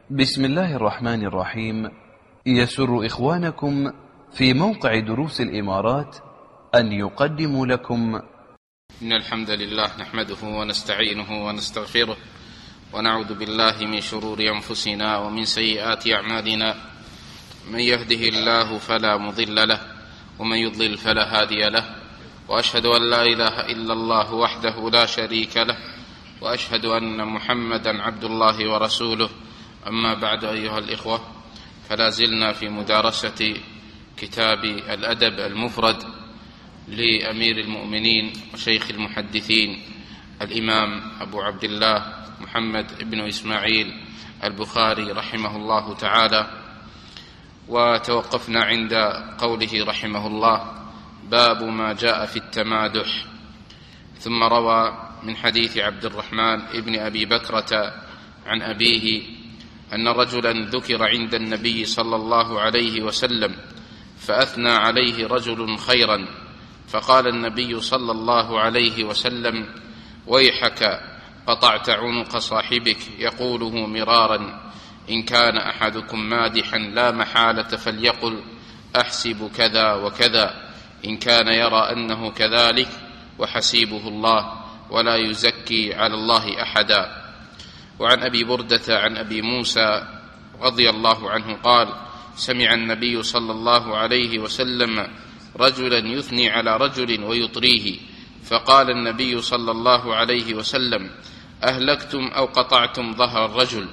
بسم الله الرحمن الرحيم. يسر إخوانكم في موقع دروس الإمارات أن يقدموا لكم إن الحمد لله نحمده ونستعينه ونستغفره ونعوذ بالله من شرور أنفسنا ومن سيئات أعمالنا. من يهده الله فلا مضل له ومن يضلل فلا هادي له، وأشهد أن لا إله إلا الله وحده لا شريك له، وأشهد أن محمدا عبد الله ورسوله. أما بعد، أيها الإخوة، فلا زلنا في مدارسة كتاب الأدب المفرد لأمير المؤمنين وشيخ المحدثين الإمام أبو عبد الله محمد بن إسماعيل البخاري رحمه الله تعالى، وتوقفنا عند قوله رحمه الله: باب ما جاء في التمادح. ثم روى من حديث عبد الرحمن بن أبي بكرة عن أبيه أن رجلا ذكر عند النبي صلى الله عليه وسلم فأثنى عليه رجل خيرا، فقال النبي صلى الله عليه وسلم: ويحك، قطعت عنق صاحبك يقوله مرارا، إن كان أحدكم مادحا لا محالة فليقل أحسب كذا وكذا، إن كان يرى أنه كذلك وحسيبه الله ولا يزكي على الله أحدا. وعن أبي بردة عن أبي موسى رضي الله عنه قال: سمع النبي صلى الله عليه وسلم رجلا يثني على رجل ويطريه، فقال النبي صلى الله عليه وسلم: أهلكتم أو قطعتم ظهر الرجل.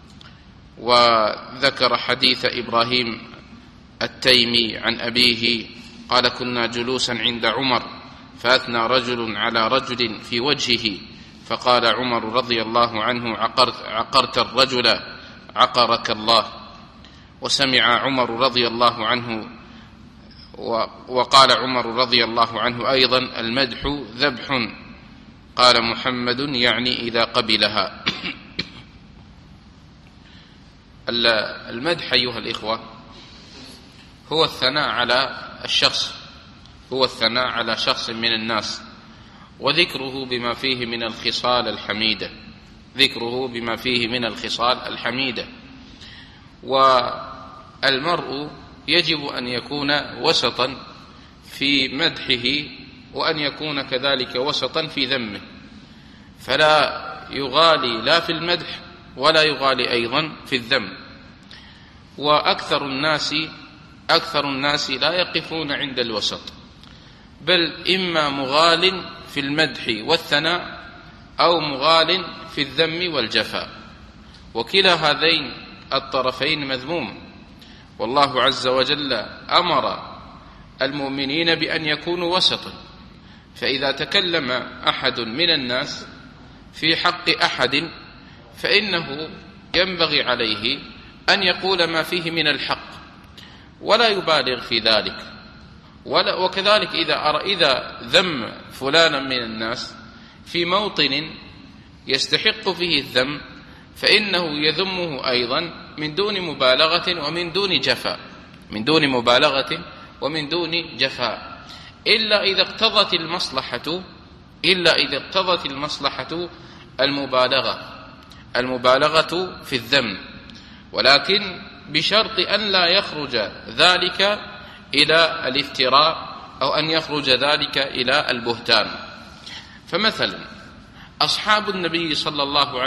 وذكر حديث إبراهيم التيمي عن أبيه قال: كنا جلوسا عند عمر فأثنى رجل على رجل في وجهه، فقال عمر رضي الله عنه: عقرت الرجل عقرك الله. وسمع عمر رضي الله عنه وقال عمر رضي الله عنه أيضا: المدح ذبح، قال محمد يعني إذا قبلها. المدح أيها الإخوة هو الثناء على الشخص، هو الثناء على شخص من الناس، وذكره بما فيه من الخصال الحميدة، ذكره بما فيه من الخصال الحميدة. والمرء يجب أن يكون وسطا في مدحه، وأن يكون كذلك وسطا في ذمه، فلا يغالي لا في المدح ولا يغالي أيضا في الذم. وأكثر الناس لا يقفون عند الوسط، بل إما مغال في المدح والثناء أو مغال في الذم والجفاء، وكلا هذين الطرفين مذموم. والله عز وجل أمر المؤمنين بأن يكونوا وسطا، فإذا تكلم أحد من الناس في حق أحد فإنه ينبغي عليه أن يقول ما فيه من الحق ولا يبالغ في ذلك. وكذلك إذا ذم فلانا من الناس في موطن يستحق فيه الذم فإنه يذمه أيضا من دون مبالغة ومن دون جفاء، إلا إذا اقتضت المصلحة المبالغة في الذم، ولكن بشرط أن لا يخرج ذلك إلى الافتراء أو أن يخرج ذلك إلى البهتان. فمثلا أصحاب النبي صلى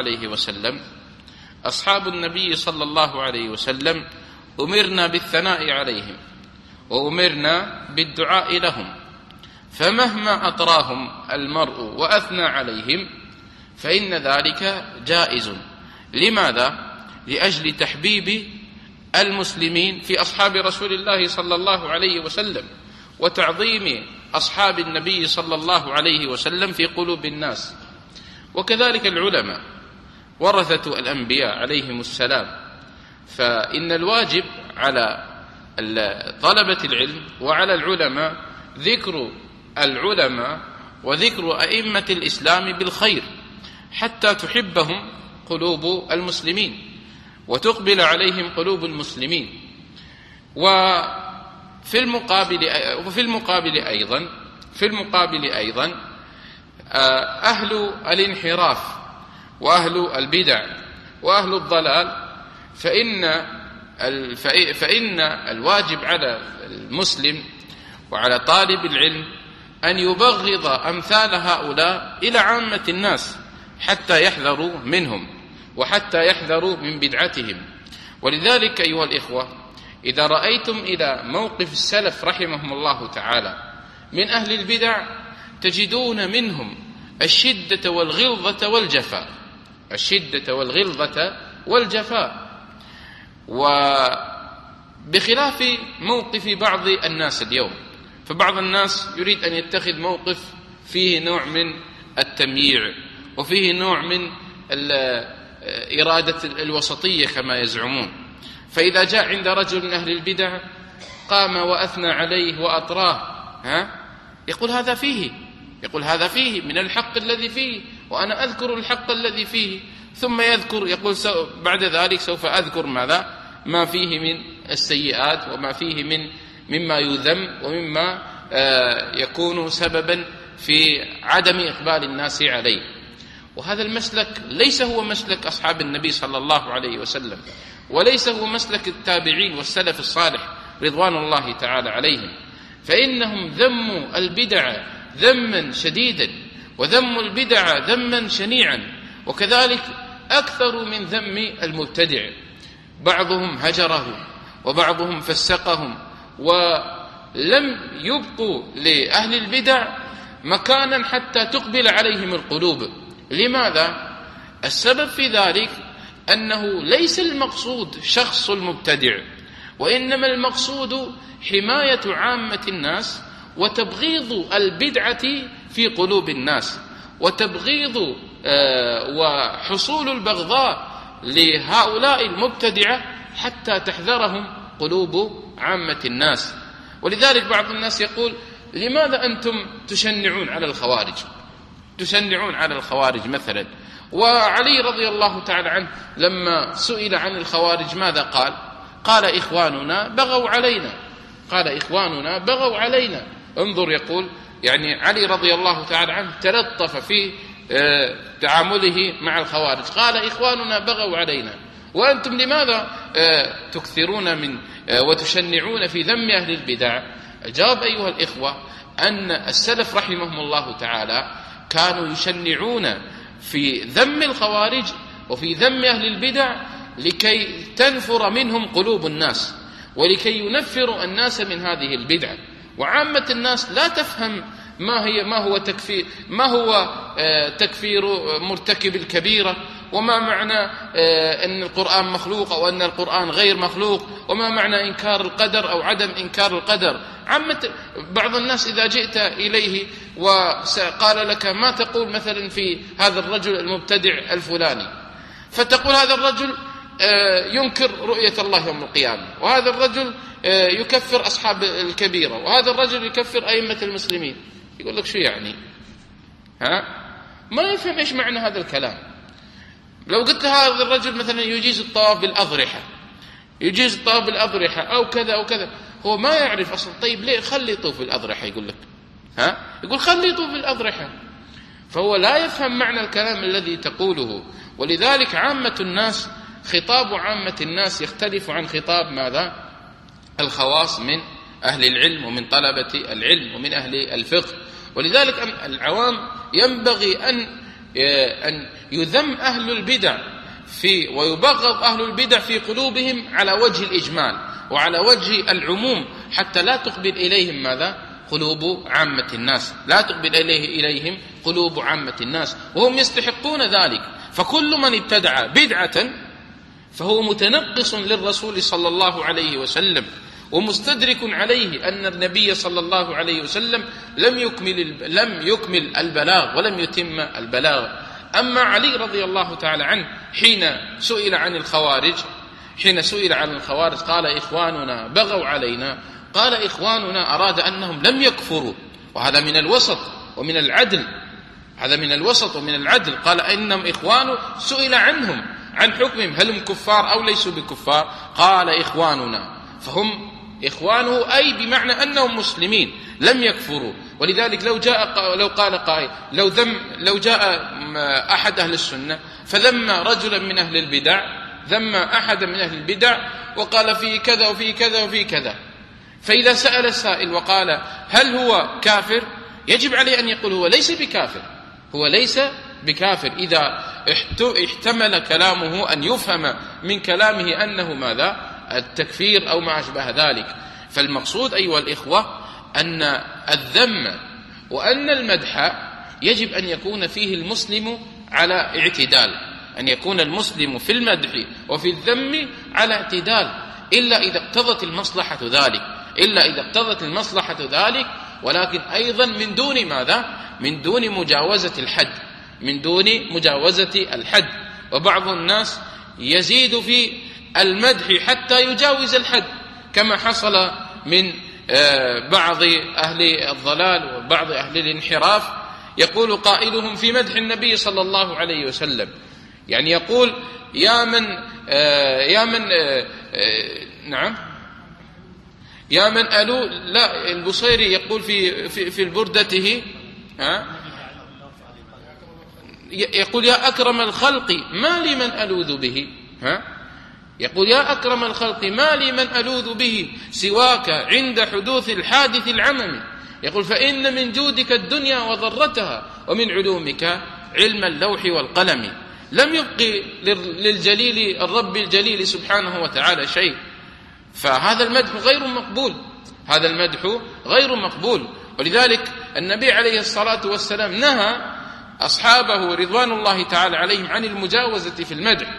الله عليه وسلم أمرنا بالثناء عليهم وأمرنا بالدعاء لهم، فمهما أطراهم المرء وأثنى عليهم فإن ذلك جائز. لماذا؟ لأجل تحبيب المسلمين في أصحاب رسول الله صلى الله عليه وسلم، وتعظيم أصحاب النبي صلى الله عليه وسلم في قلوب الناس. وكذلك العلماء ورثة الأنبياء عليهم السلام، فإن الواجب على طلبة العلم وعلى العلماء ذكر العلماء وذكر أئمة الإسلام بالخير حتى تحبهم قلوب المسلمين وتقبل عليهم قلوب المسلمين. وفي المقابل أيضا أهل الانحراف وأهل البدع وأهل الضلال فإن الواجب على المسلم وعلى طالب العلم أن يبغض أمثال هؤلاء إلى عامة الناس حتى يحذروا منهم وحتى يحذروا من بدعتهم. ولذلك أيها الإخوة، إذا رأيتم إلى موقف السلف رحمهم الله تعالى من أهل البدع تجدون منهم الشدة والغلظة والجفاء، الشدة والغلظة والجفاء، وبخلاف موقف بعض الناس اليوم. فبعض الناس يريد أن يتخذ موقف فيه نوع من التمييع وفيه نوع من إرادة الوسطية كما يزعمون، فإذا جاء عند رجل من أهل البدع قام وأثنى عليه وأطراه يقول هذا فيه من الحق الذي فيه، وأنا أذكر الحق الذي فيه، ثم يذكر يقول بعد ذلك سوف أذكر ما فيه من السيئات وما فيه مما يذم ومما يكون سببا في عدم إقبال الناس عليه. وهذا المسلك ليس هو مسلك أصحاب النبي صلى الله عليه وسلم، وليس هو مسلك التابعين والسلف الصالح رضوان الله تعالى عليهم، فإنهم ذموا البدع ذما شديدا وذموا البدع ذما شنيعا، وكذلك أكثر من ذم المبتدع، بعضهم هجره وبعضهم فسقهم، ولم يبقوا لأهل البدع مكانا حتى تقبل عليهم القلوب. لماذا؟ السبب في ذلك أنه ليس المقصود شخص المبتدع، وإنما المقصود حماية عامة الناس وتبغيض البدعة في قلوب الناس، وتبغيض وحصول البغضاء لهؤلاء المبتدعة حتى تحذرهم قلوب عامة الناس. ولذلك بعض الناس يقول: لماذا أنتم تشنعون على الخوارج؟ تشنعون على الخوارج مثلا. وعلي رضي الله تعالى عنه لما سئل عن الخوارج ماذا قال؟ قال: إخواننا بغوا علينا، قال: إخواننا بغوا علينا. انظر، يقول يعني علي رضي الله تعالى عنه تلطف في تعامله مع الخوارج، قال: إخواننا بغوا علينا. وأنتم لماذا تكثرون من وتشنعون في ذم أهل البدع؟ الجواب أيها الإخوة أن السلف رحمهم الله تعالى كانوا يشنعون في ذم الخوارج وفي ذم أهل البدع لكي تنفر منهم قلوب الناس، ولكي ينفروا الناس من هذه البدعة. وعامة الناس لا تفهم ما هو تكفير مرتكب الكبيرة، وما معنى أن القرآن مخلوق أو أن القرآن غير مخلوق، وما معنى إنكار القدر أو عدم إنكار القدر. بعض الناس إذا جئت إليه وقال لك: ما تقول مثلا في هذا الرجل المبتدع الفلاني؟ فتقول: هذا الرجل ينكر رؤية الله يوم القيامة، وهذا الرجل يكفر أصحاب الكبيرة، وهذا الرجل يكفر أئمة المسلمين. يقول لك: شو يعني؟ ما يفهم إيش معنى هذا الكلام. لو قلت هذا الرجل مثلا يجيز الطواف بالأضرحة، يجيز الطواف بالأضرحة أو كذا أو كذا، هو ما يعرف أصلا. طيب ليه خلي يطوف بالأضرحة؟ يقول لك يقول خلي يطوف بالأضرحة، فهو لا يفهم معنى الكلام الذي تقوله. ولذلك عامة الناس، خطاب عامة الناس يختلف عن خطاب ماذا؟ الخواص من أهل العلم ومن طلبة العلم ومن أهل الفقه. ولذلك العوام ينبغي أن يذم أهل البدع ويبغض أهل البدع في قلوبهم على وجه الإجمال وعلى وجه العموم، حتى لا تقبل إليهم ماذا؟ قلوب عامة الناس، لا تقبل إليهم قلوب عامة النااس، وهم يستحقون ذلك. فكل من ابتدع بدعة فهو متنقص للرسول صلى الله عليه وسلم، ومستدرك عليه أن النبي صلى الله عليه وسلم لم يكمل البلاغ ولم يتم البلاغ. أما علي رضي الله تعالى عنه حين سئل عن الخوارج قال: إخواننا بغوا علينا، قال: إخواننا أراد أنهم لم يكفروا، وهذا من الوسط ومن العدل، هذا من الوسط ومن العدل. قال: إنهم إخوان، سئل عنهم عن حكمهم هل هم كفار أو ليسوا بكفار؟ قال: إخواننا، فهم إخوانه أي بمعنى أنهم مسلمين لم يكفروا. ولذلك لو قال قائل، لو جاء أحد أهل السنة فذم رجلا من أهل البدع ذم أحد من أهل البدع وقال فيه كذا وفيه كذا وفيه كذا، فإذا سأل السائل وقال هل هو كافر؟ يجب عليه أن يقول هو ليس بكافر، هو ليس بكافر إذا احتمل كلامه أن يفهم من كلامه أنه ماذا؟ التكفير أو ما أشبه ذلك. فالمقصود أيها الإخوة أن الذم وأن المدح يجب أن يكون فيه المسلم على اعتدال، أن يكون المسلم في المدح وفي الذم على اعتدال، إلا إذا اقتضت المصلحة ذلك، إلا إذا اقتضت المصلحة ذلك، ولكن أيضا من دون ماذا؟ من دون مجاوزة الحد، من دون مجاوزة الحد. وبعض الناس يزيد في المدح حتى يجاوز الحد، كما حصل من بعض أهل الضلال وبعض أهل الانحراف، يقول قائلهم في مدح النبي صلى الله عليه وسلم، يعني يقول يا من ألو، لا، البصيري يقول في البردته يقول يا أكرم الخلق ما لي من ألوذ به، يقول يا أكرم الخلق ما لي من ألوذ به سواك عند حدوث الحادث العمم، يقول فإن من جودك الدنيا وضرتها ومن علومك علم اللوح والقلم، لم يبقي للجليل الرب الجليل سبحانه وتعالى شيء. فهذا المدح غير مقبول، هذا المدح غير مقبول. ولذلك النبي عليه الصلاة والسلام نهى أصحابه رضوان الله تعالى عليهم عن المجاوزة في المدح.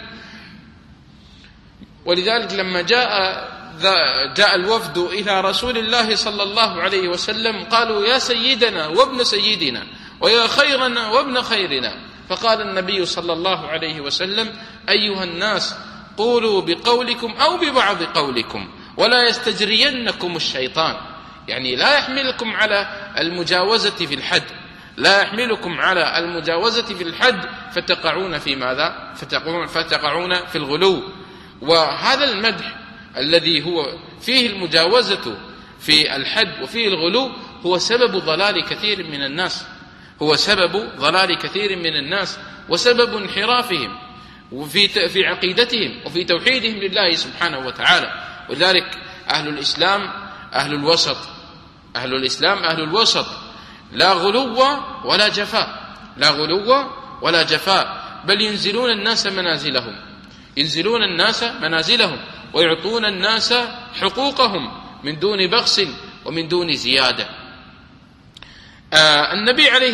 ولذلك لما جاء الوفد إلى رسول الله صلى الله عليه وسلم قالوا يا سيدنا وابن سيدنا ويا خيرنا وابن خيرنا، فقال النبي صلى الله عليه وسلم أيها الناس قولوا بقولكم أو ببعض قولكم ولا يستجرينكم الشيطان، يعني لا يحملكم على المجاوزة في الحد، لا يحملكم على المجاوزة في الحد فتقعون في ماذا؟ فتقعون في الغلو. وهذا المدح الذي هو فيه المجاوزة في الحد وفيه الغلو هو سبب ضلال كثير من الناس، هو سبب ضلال كثير من الناس وسبب انحرافهم في عقيدتهم وفي توحيدهم لله سبحانه وتعالى. ولذلك أهل الإسلام أهل الوسط، أهل الإسلام أهل الوسط، لا غلو ولا جفاء، لا غلو ولا جفاء، بل ينزلون الناس منازلهم، ينزلون الناس منازلهم ويعطون الناس حقوقهم من دون بخس ومن دون زيادة. النبي عليه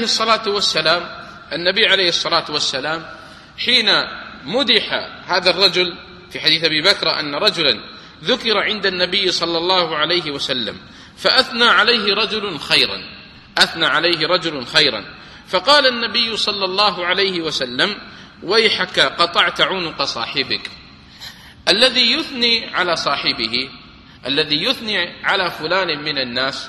الصلاة والسلام حين مدح هذا الرجل في حديث أبي بكر أن رجلا ذكر عند النبي صلى الله عليه وسلم فأثنى عليه رجل خيرا، أثنى عليه رجل خيرا، فقال النبي صلى الله عليه وسلم ويحك قطعت عنق صاحبك. الذي يثني على صاحبه، الذي يثني على فلان من الناس،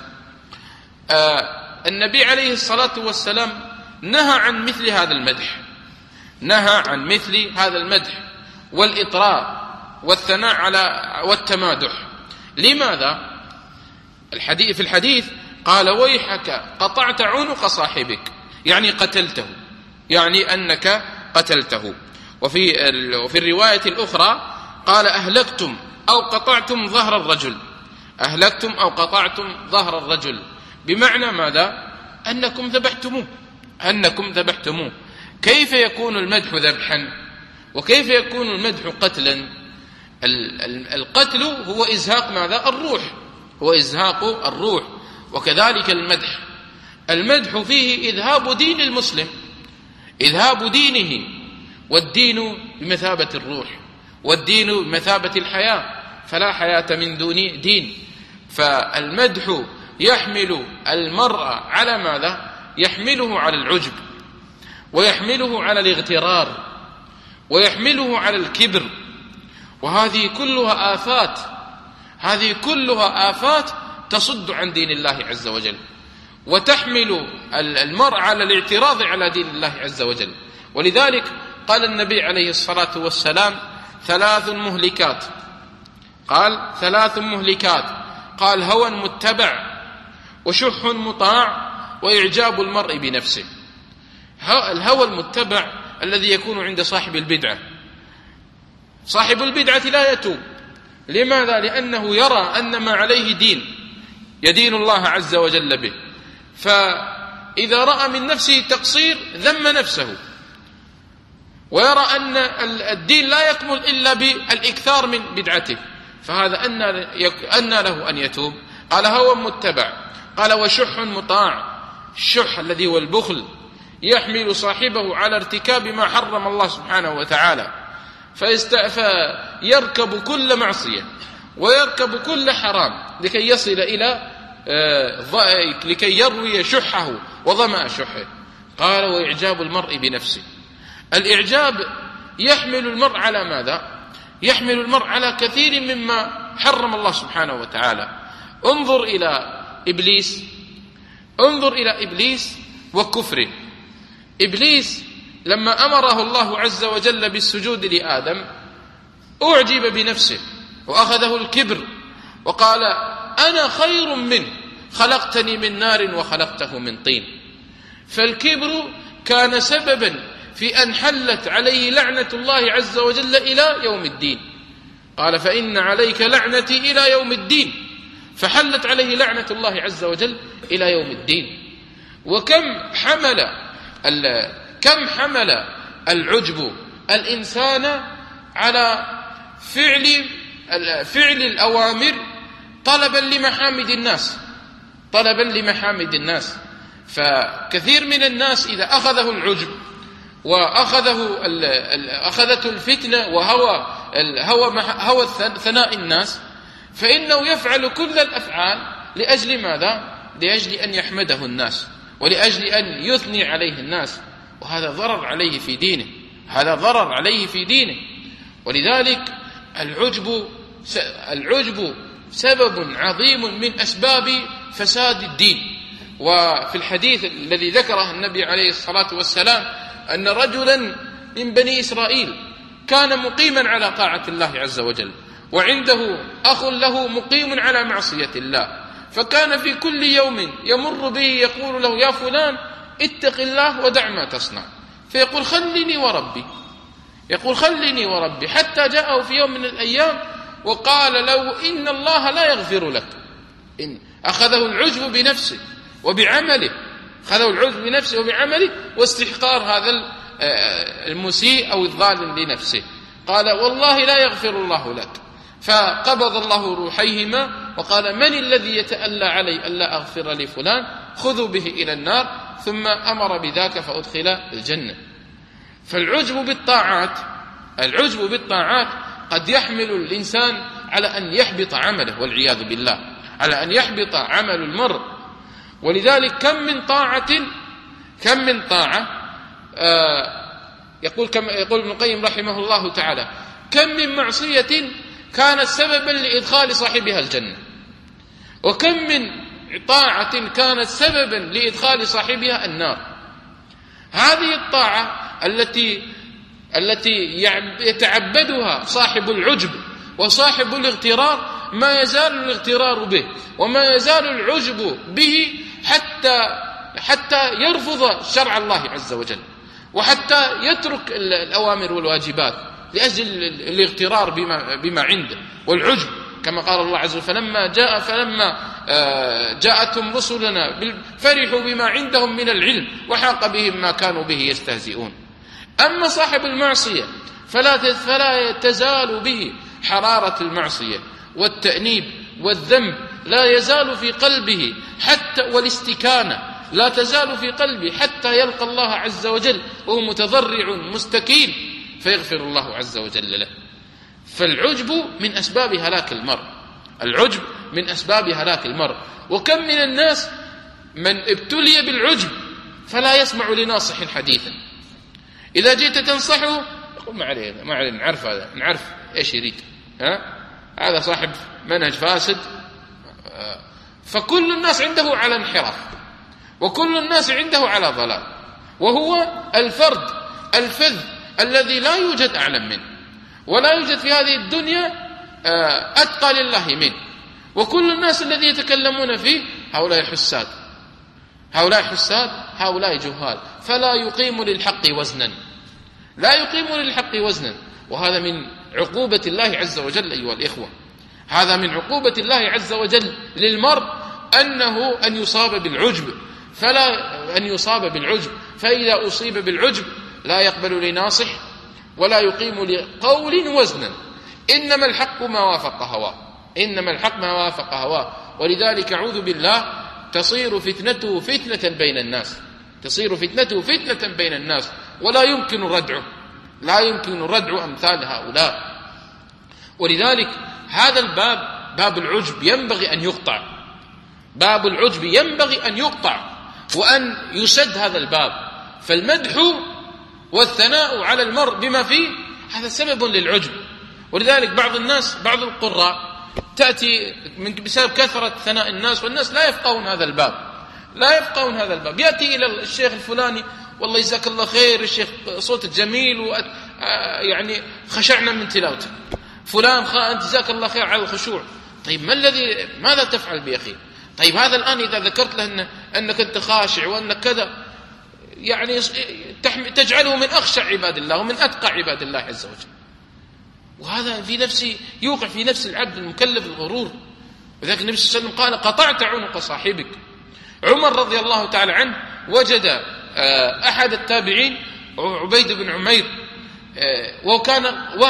النبي عليه الصلاة والسلام نهى عن مثل هذا المدح، نهى عن مثل هذا المدح والإطراء والثناء على والتمادح. لماذا؟ في الحديث قال ويحك قطعت عنق صاحبك، يعني قتلته، يعني أنك قتلته. وفي الرواية الأخرى قال أهلكتم أو قطعتم ظهر الرجل، أهلكتم أو قطعتم ظهر الرجل، بمعنى ماذا؟ أنكم ذبحتموه، أنكم ذبحتموه. كيف يكون المدح ذبحا وكيف يكون المدح قتلا؟ القتل هو إزهاق ماذا؟ الروح، هو إزهاق الروح. وكذلك المدح فيه إذهاب دين المسلم، إذهاب دينه، والدين بمثابة الروح، والدين بمثابة الحياة، فلا حياة من دون دين. فالمدح يحمل المرء على ماذا؟ يحمله على العجب، ويحمله على الاغترار، ويحمله على الكبر، وهذه كلها آفات، هذه كلها آفات تصد عن دين الله عز وجل، وتحمل المرء على الاعتراض على دين الله عز وجل. ولذلك قال النبي عليه الصلاة والسلام ثلاث مهلكات، قال ثلاث مهلكات، قال هوى متبع وشح مطاع وإعجاب المرء بنفسه. الهوى المتبع الذي يكون عند صاحب البدعة، صاحب البدعة لا يتوب. لماذا؟ لأنه يرى أن ما عليه دين يدين الله عز وجل به، فإذا رأى من نفسه تقصير ذم نفسه، ويرى أن الدين لا يكمل إلا بالإكثار من بدعته، فهذا أن له أن يتوب؟ قال هوى متبع. قال وشح مطاع. الشح الذي هو البخل يحمل صاحبه على ارتكاب ما حرم الله سبحانه وتعالى، فيركب كل معصية ويركب كل حرام لكي يصل إلى لكي يروي شحه وظمأ شحه. قال وإعجاب المرء بنفسه. الإعجاب يحمل المرء على ماذا؟ يحمل المرء على كثير مما حرم الله سبحانه وتعالى. انظر إلى إبليس وكفره. إبليس لما أمره الله عز وجل بالسجود لآدم أعجب بنفسه وأخذه الكبر وقال أنا خير منه خلقتني من نار وخلقته من طين. فالكبر كان سببا في أن حلت عليه لعنة الله عز وجل إلى يوم الدين. قال فإن عليك لعنتي إلى يوم الدين، فحلت عليه لعنة الله عز وجل إلى يوم الدين. وكم حمل العجب الإنسان على فعل الأوامر طلبا لمحامد الناس. فكثير من الناس إذا أخذه العجب أخذته الفتنة وهوى ثناء الناس، فإنه يفعل كل الأفعال لأجل ماذا؟ لأجل أن يحمده الناس ولأجل أن يثني عليه الناس، وهذا ضرر عليه في دينه. ولذلك العجب سبب عظيم من أسباب فساد الدين. وفي الحديث الذي ذكره النبي عليه الصلاة والسلام أن رجلا من بني إسرائيل كان مقيما على طاعة الله عز وجل، وعنده أخ له مقيم على معصية الله، فكان في كل يوم يمر به يقول له يا فلان اتق الله ودع ما تصنع، فيقول خلني وربي، حتى جاءه في يوم من الأيام وقال له إن الله لا يغفر لك. إن أخذه العجب بنفسه وبعمله، واستحقار هذا المسيء أو الظالم لنفسه. قال والله لا يغفر الله لك. فقبض الله روحيهما وقال من الذي يتألى علي ألا أغفر لفلان؟ خذوا به إلى النار، ثم أمر بذاك فأدخل الجنة. فالعجب بالطاعات قد يحمل الإنسان على أن يحبط عمله والعياذ بالله، على أن يحبط عمل المرء. ولذلك كم من طاعة يقول ابن القيم رحمه الله تعالى كم من معصية كانت سببا لإدخال صاحبها الجنة، وكم من طاعة كانت سببا لإدخال صاحبها النار. هذه الطاعة التي يتعبدها صاحب العجب وصاحب الاغترار ما يزال الاغترار به وما يزال العجب به حتى يرفض شرع الله عز وجل، وحتى يترك الأوامر والواجبات لأجل الاغترار بما عنده والعجب، كما قال الله عز وجل فلما جاءتهم رسلنا فرحوا بما عندهم من العلم وحاق بهم ما كانوا به يستهزئون. أما صاحب المعصية فلا تزال به حرارة المعصية والتأنيب والذنب، لا يزال في قلبه والاستكانة لا تزال في قلبه حتى يلقى الله عز وجل وهو متضرع مستكين فيغفر الله عز وجل له. فالعجب من أسباب هلاك المرء. وكم من الناس من ابتلي بالعجب فلا يسمع لناصح حديثا، إذا جئت تنصحه يقول ما علينا نعرف إيش يريد، هذا صاحب منهج فاسد. فكل الناس عنده على انحراف، وكل الناس عنده على ضلال، وهو الفرد الفذ الذي لا يوجد أعلم منه، ولا يوجد في هذه الدنيا أتقى لله منه. وكل الناس الذي يتكلمون فيه هؤلاء حساد، هؤلاء جهال، فلا يقيم للحق وزنا، وهذا من عقوبة الله عز وجل أيها الإخوة، هذا من عقوبة الله عز وجل للمرء أن يصاب بالعجب، فإذا أصيب بالعجب لا يقبل لناصح ولا يقيم لقول وزنا، إنما الحق ما وافق هواه. ولذلك أعوذ بالله تصير فتنته فتنة بين الناس ولا يمكن ردع أمثال هؤلاء. ولذلك هذا الباب، باب العجب، ينبغي أن يقطع وأن يسد هذا الباب. فالمدح والثناء على المرء بما فيه هذا سبب للعجب. ولذلك بعض القراء تأتي بسبب كثرة ثناء الناس، والناس لا يفقهون هذا الباب، يأتي إلى الشيخ الفلاني والله جزاك الله خير الشيخ صوتك جميل يعني خشعنا من تلاوتك، فلان أنت جزاك الله خير على الخشوع. طيب ماذا تفعل بأخي؟ طيب هذا الآن إذا ذكرت له أنك أنت خاشع وأنك كذا، يعني تجعله من أخشع عباد الله ومن أتقى عباد الله عز وجل، وهذا يوقع في نفس العبد المكلف الغرور. وذلك النبي صلى الله عليه وسلم قال قطعت عنق صاحبك. عمر رضي الله تعالى عنه وجد أحد التابعين عبيد بن عمير، وكان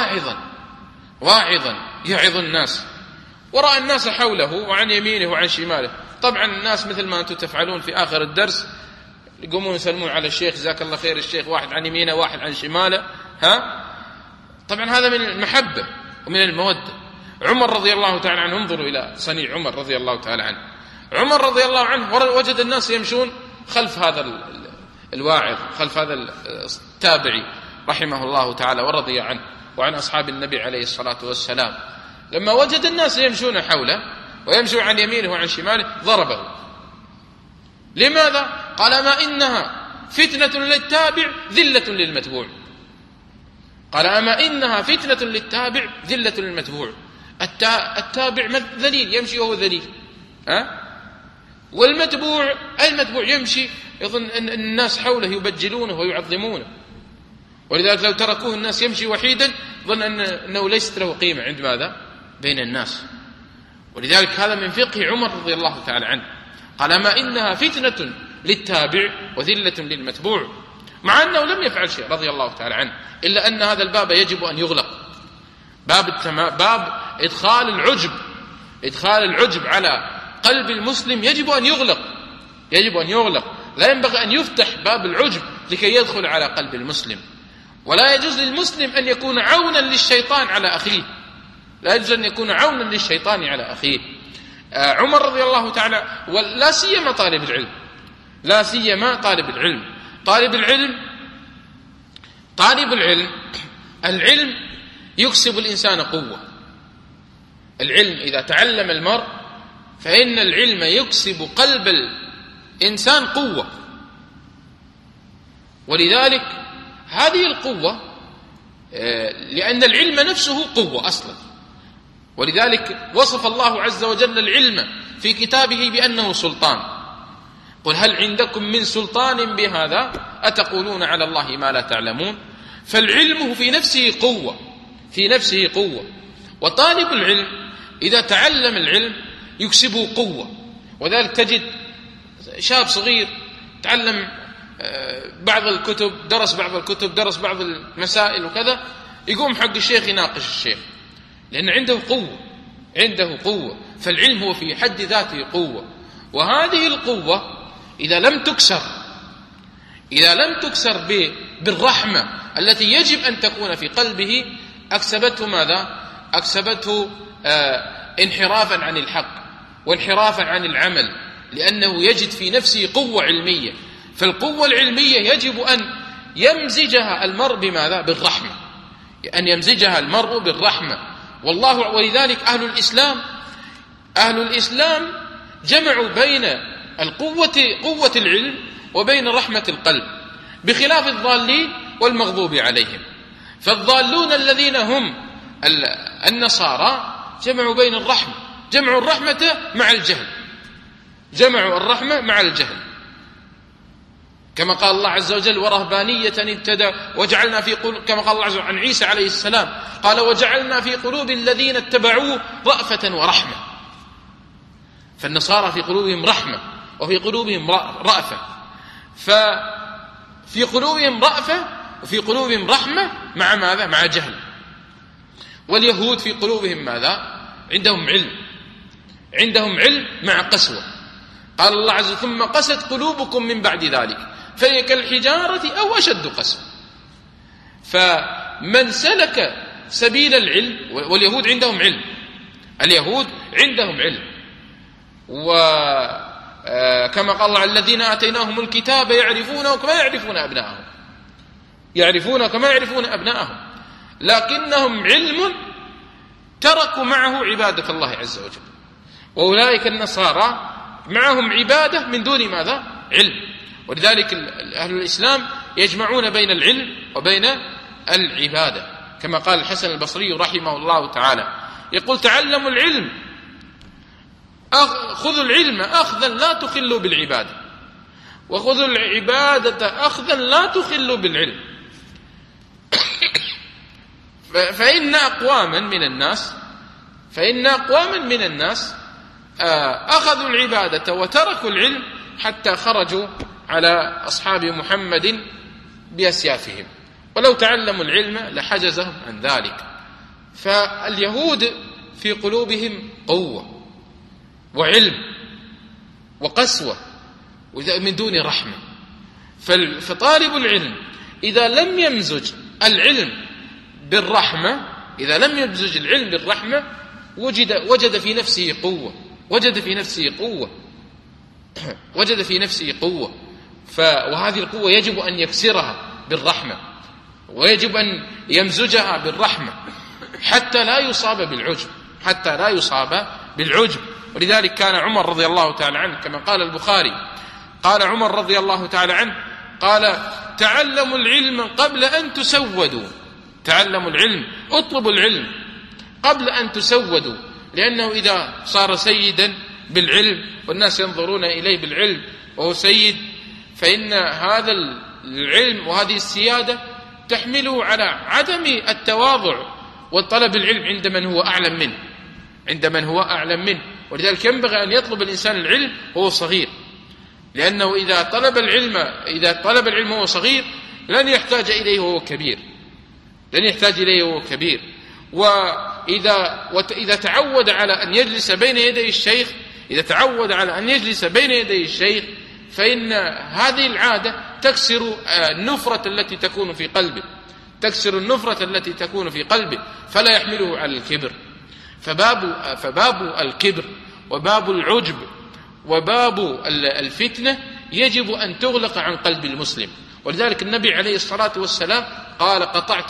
واعظا يعظ الناس، ورأى الناس حوله وعن يمينه وعن شماله. طبعا الناس مثل ما أنتم تفعلون في آخر الدرس يقومون يسلمون على الشيخ جزاك الله خير الشيخ، واحد عن يمينه واحد عن شماله، طبعا هذا من المحبة ومن المودة. عمر رضي الله تعالى عنه، انظروا إلى صنيع عمر رضي الله تعالى عنه. عمر رضي الله عنه وجد الناس يمشون خلف هذا الواعظ، خلف هذا التابعي رحمه الله تعالى ورضي عنه وعن أصحاب النبي عليه الصلاة والسلام. لما وجد الناس يمشون حوله ويمشون عن يمينه وعن شماله ضربه. لماذا؟ قال ما إنها فتنة للتابع ذلة للمتبوع. التابع ذليل يمشي وهو ذليل، والمتبوع يمشي يظن أن الناس حوله يبجلونه ويعظمونه، ولذلك لو تركوه الناس يمشي وحيدا ظن أنه ليست له قيمة عند ماذا؟ بين الناس. ولذلك هذا من فقه عمر رضي الله تعالى عنه، قال ما إنها فتنة للتابع وذلة للمتبوع، مع أنه لم يفعل شيء رضي الله تعالى عنه، إلا أن هذا الباب يجب أن يغلق، باب إدخال العجب على قلب المسلم يجب أن يغلق. لا ينبغي أن يفتح باب العجب لكي يدخل على قلب المسلم. ولا يجوز للمسلم أن يكون عونا للشيطان على أخيه. عمر رضي الله تعالى، ولا سيما طالب العلم العلم يكسب الإنسان قوة. العلم إذا تعلم المرء فإن العلم يكسب قلب الإنسان قوة. ولذلك هذه القوة لأن العلم نفسه قوة أصلا، ولذلك وصف الله عز وجل العلم في كتابه بأنه سلطان. قل هل عندكم من سلطان بهذا أتقولون على الله ما لا تعلمون. فالعلم في نفسه قوة، وطالب العلم إذا تعلم العلم يكسبه قوة. وذلك تجد شاب صغير تعلم بعض الكتب، درس بعض المسائل وكذا، يقوم حق الشيخ يناقش الشيخ، لأن عنده قوة. فالعلم هو في حد ذاته قوة، وهذه القوة إذا لم تكسر بالرحمة التي يجب أن تكون في قلبه أكسبته ماذا؟ أكسبته انحرافا عن الحق وانحرافا عن العمل، لأنه يجد في نفسه قوة علمية. فالقوة العلمية يجب أن يمزجها المرء بماذا؟ بالرحمة، أن يمزجها المرء بالرحمة. ولذلك أهل الإسلام جمعوا بين قوة العلم وبين رحمة القلب، بخلاف الضالين والمغضوب عليهم. فالضالون الذين هم النصارى جمعوا بين جمعوا الرحمة مع الجهل. كما قال الله عز وجل ورهبانية ابتدع وجعلنا في قلوب، كما قال الله عز وجل عن عيسى عليه السلام قال وجعلنا في قلوب الذين اتبعوه رأفة ورحمة. فالنصارى في قلوبهم رحمة وفي قلوبهم رأفة، ففي قلوبهم رأفة وفي قلوبهم رحمة مع ماذا؟ مع جهل. واليهود في قلوبهم ماذا؟ عندهم علم، عندهم علم مع قسوة. قال الله عز وجل ثم قست قلوبكم من بعد ذلك فهي كالحجارة أو أشد قسوة. فمن سلك سبيل العلم، واليهود عندهم علم، اليهود عندهم علم، وكما قال الله الذين آتيناهم الكتاب يعرفونه كما يعرفون أبناءهم، يعرفونه كما يعرفون أبناءهم، لكنهم علم تركوا معه عبادة الله عز وجل. وأولئك النصارى معهم عبادة من دون ماذا؟ علم. ولذلك أهل الإسلام يجمعون بين العلم وبين العبادة، كما قال الحسن البصري رحمه الله تعالى يقول تعلموا العلم، خذوا العلم أخذا لا تخلوا بالعبادة، وخذوا العبادة أخذا لا تخلوا بالعلم. فإن أقواما من الناس أخذوا العبادة وتركوا العلم حتى خرجوا على أصحاب محمد بأسيافهم، ولو تعلموا العلم لحجزهم عن ذلك. فاليهود في قلوبهم قوة وعلم وقسوة من دون رحمة. فطالب العلم إذا لم يمزج العلم بالرحمة، إذا لم يمزج العلم بالرحمة وجد في نفسه قوة، وجد في نفسه قوة. وهذه القوة يجب أن يكسرها بالرحمة، ويجب أن يمزجها بالرحمة حتى لا يصاب بالعجب. ولذلك كان عمر رضي الله تعالى عنه كما قال البخاري، قال عمر رضي الله تعالى عنه قال تعلموا العلم قبل أن تسودوا، تعلموا العلم، اطلبوا العلم قبل أن تسودوا، لأنه إذا صار سيدا بالعلم والناس ينظرون إليه بالعلم وهو سيد، فإن هذا العلم وهذه السيادة تحمله على عدم التواضع والطلب العلم عند من هو أعلم منه. ولذلك ينبغي أن يطلب الإنسان العلم وهو صغير، لأنه إذا طلب العلم وهو صغير لن يحتاج إليه وهو كبير. وإذا تعود على أن يجلس بين يدي الشيخ، فإن هذه العادة تكسر النفرة التي تكون في قلبه، فلا يحمله على الكبر. فباب الكبر وباب العجب وباب الفتنة يجب أن تغلق عن قلب المسلم. ولذلك النبي عليه الصلاة والسلام قال قطعت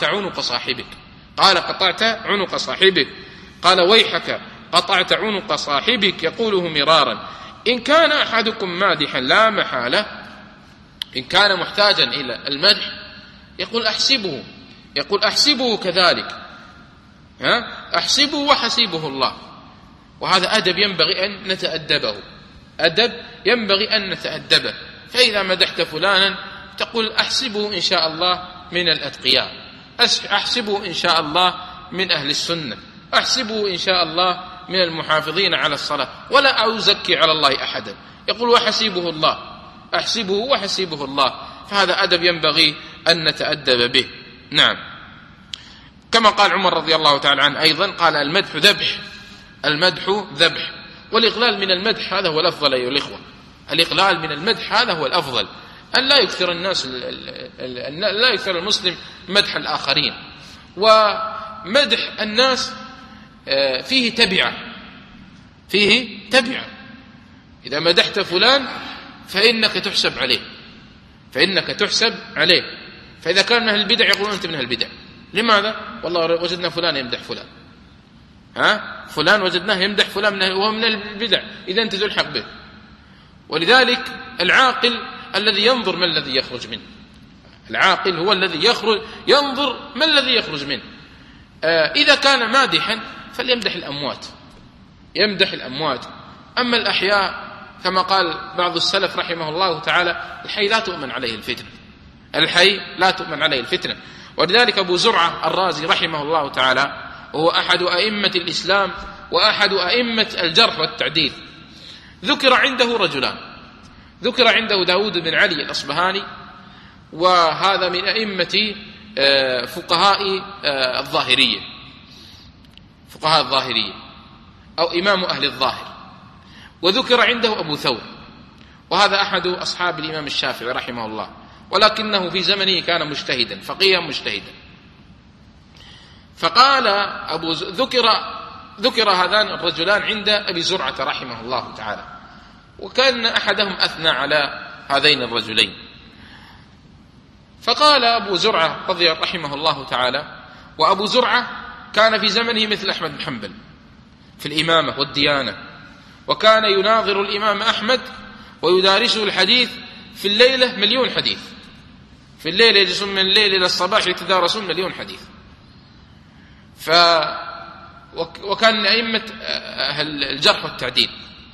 عنق صاحبك، قال ويحك قطعت عنق صاحبك، يقوله مرارا. إن كان أحدكم مادحا لا محالة، إن كان محتاجا إلى المدح يقول أحسبه كذلك، أحسبه وحسيبه الله. وهذا أدب ينبغي أن نتأدبه. فإذا مدحت فلانا تقول أحسبه إن شاء الله من الأتقياء، أحسبه إن شاء الله من أهل السنة، أحسبه إن شاء الله من المحافظين على الصلاة، ولا أزكي على الله أحدا. يقول وحسيبه الله، أحسبه وحسيبه الله. فهذا أدب ينبغي أن نتأدب به. نعم، كما قال عمر رضي الله تعالى عنه أيضا قال المدح ذبح، والإقلال من المدح هذا هو الأفضل أيها الإخوة، الإقلال من المدح هذا هو الأفضل، أن لا يكثر المسلم مدح الآخرين. ومدح الناس فيه تبعة، إذا مدحت فلان فإنك تحسب عليه. فإذا كان من أهل البدع يقولون أنت من أهل البدع. لماذا؟ والله وجدنا فلان يمدح فلان، فلان وجدناه يمدح فلان وهو من البدع، إذا أنت تلحق به. ولذلك العاقل الذي ينظر ما الذي يخرج منه، العاقل هو الذي ينظر ما الذي يخرج منه. إذا كان مادحا فليمدح الأموات، أما الأحياء كما قال بعض السلف رحمه الله تعالى: الحي لا تؤمن عليه الفتنة، الحي لا تؤمن عليه الفتنة. ولذلك أبو زرعة الرازي رحمه الله تعالى وهو أحد أئمة الإسلام وأحد أئمة الجرح والتعديل، ذكر عنده رجلان، ذكر عنده داود بن علي الأصبهاني، وهذا من أئمة فقهاء الظاهرية، فقهاء الظاهرية أو إمام أهل الظاهر، وذكر عنده أبو ثور، وهذا أحد أصحاب الإمام الشافعي رحمه الله، ولكنه في زمنه كان مجتهدا فقيها مجتهدا. فقال ذكر هذان الرجلان عند أبي زرعة رحمه الله تعالى، وكان أحدهم أثنى على هذين الرجلين. فقال أبو زرعة رحمه الله تعالى، وأبو زرعة كان في زمنه مثل أحمد بن حنبل في الإمامة والديانة، وكان يناظر الإمام أحمد ويدارسه الحديث في الليلة 1,000,000 حديث، في الليل يجلسون من الليل إلى الصباح يتدارسون 1,000,000 حديث. وكان من أئمة أهل الجرح والتعديل.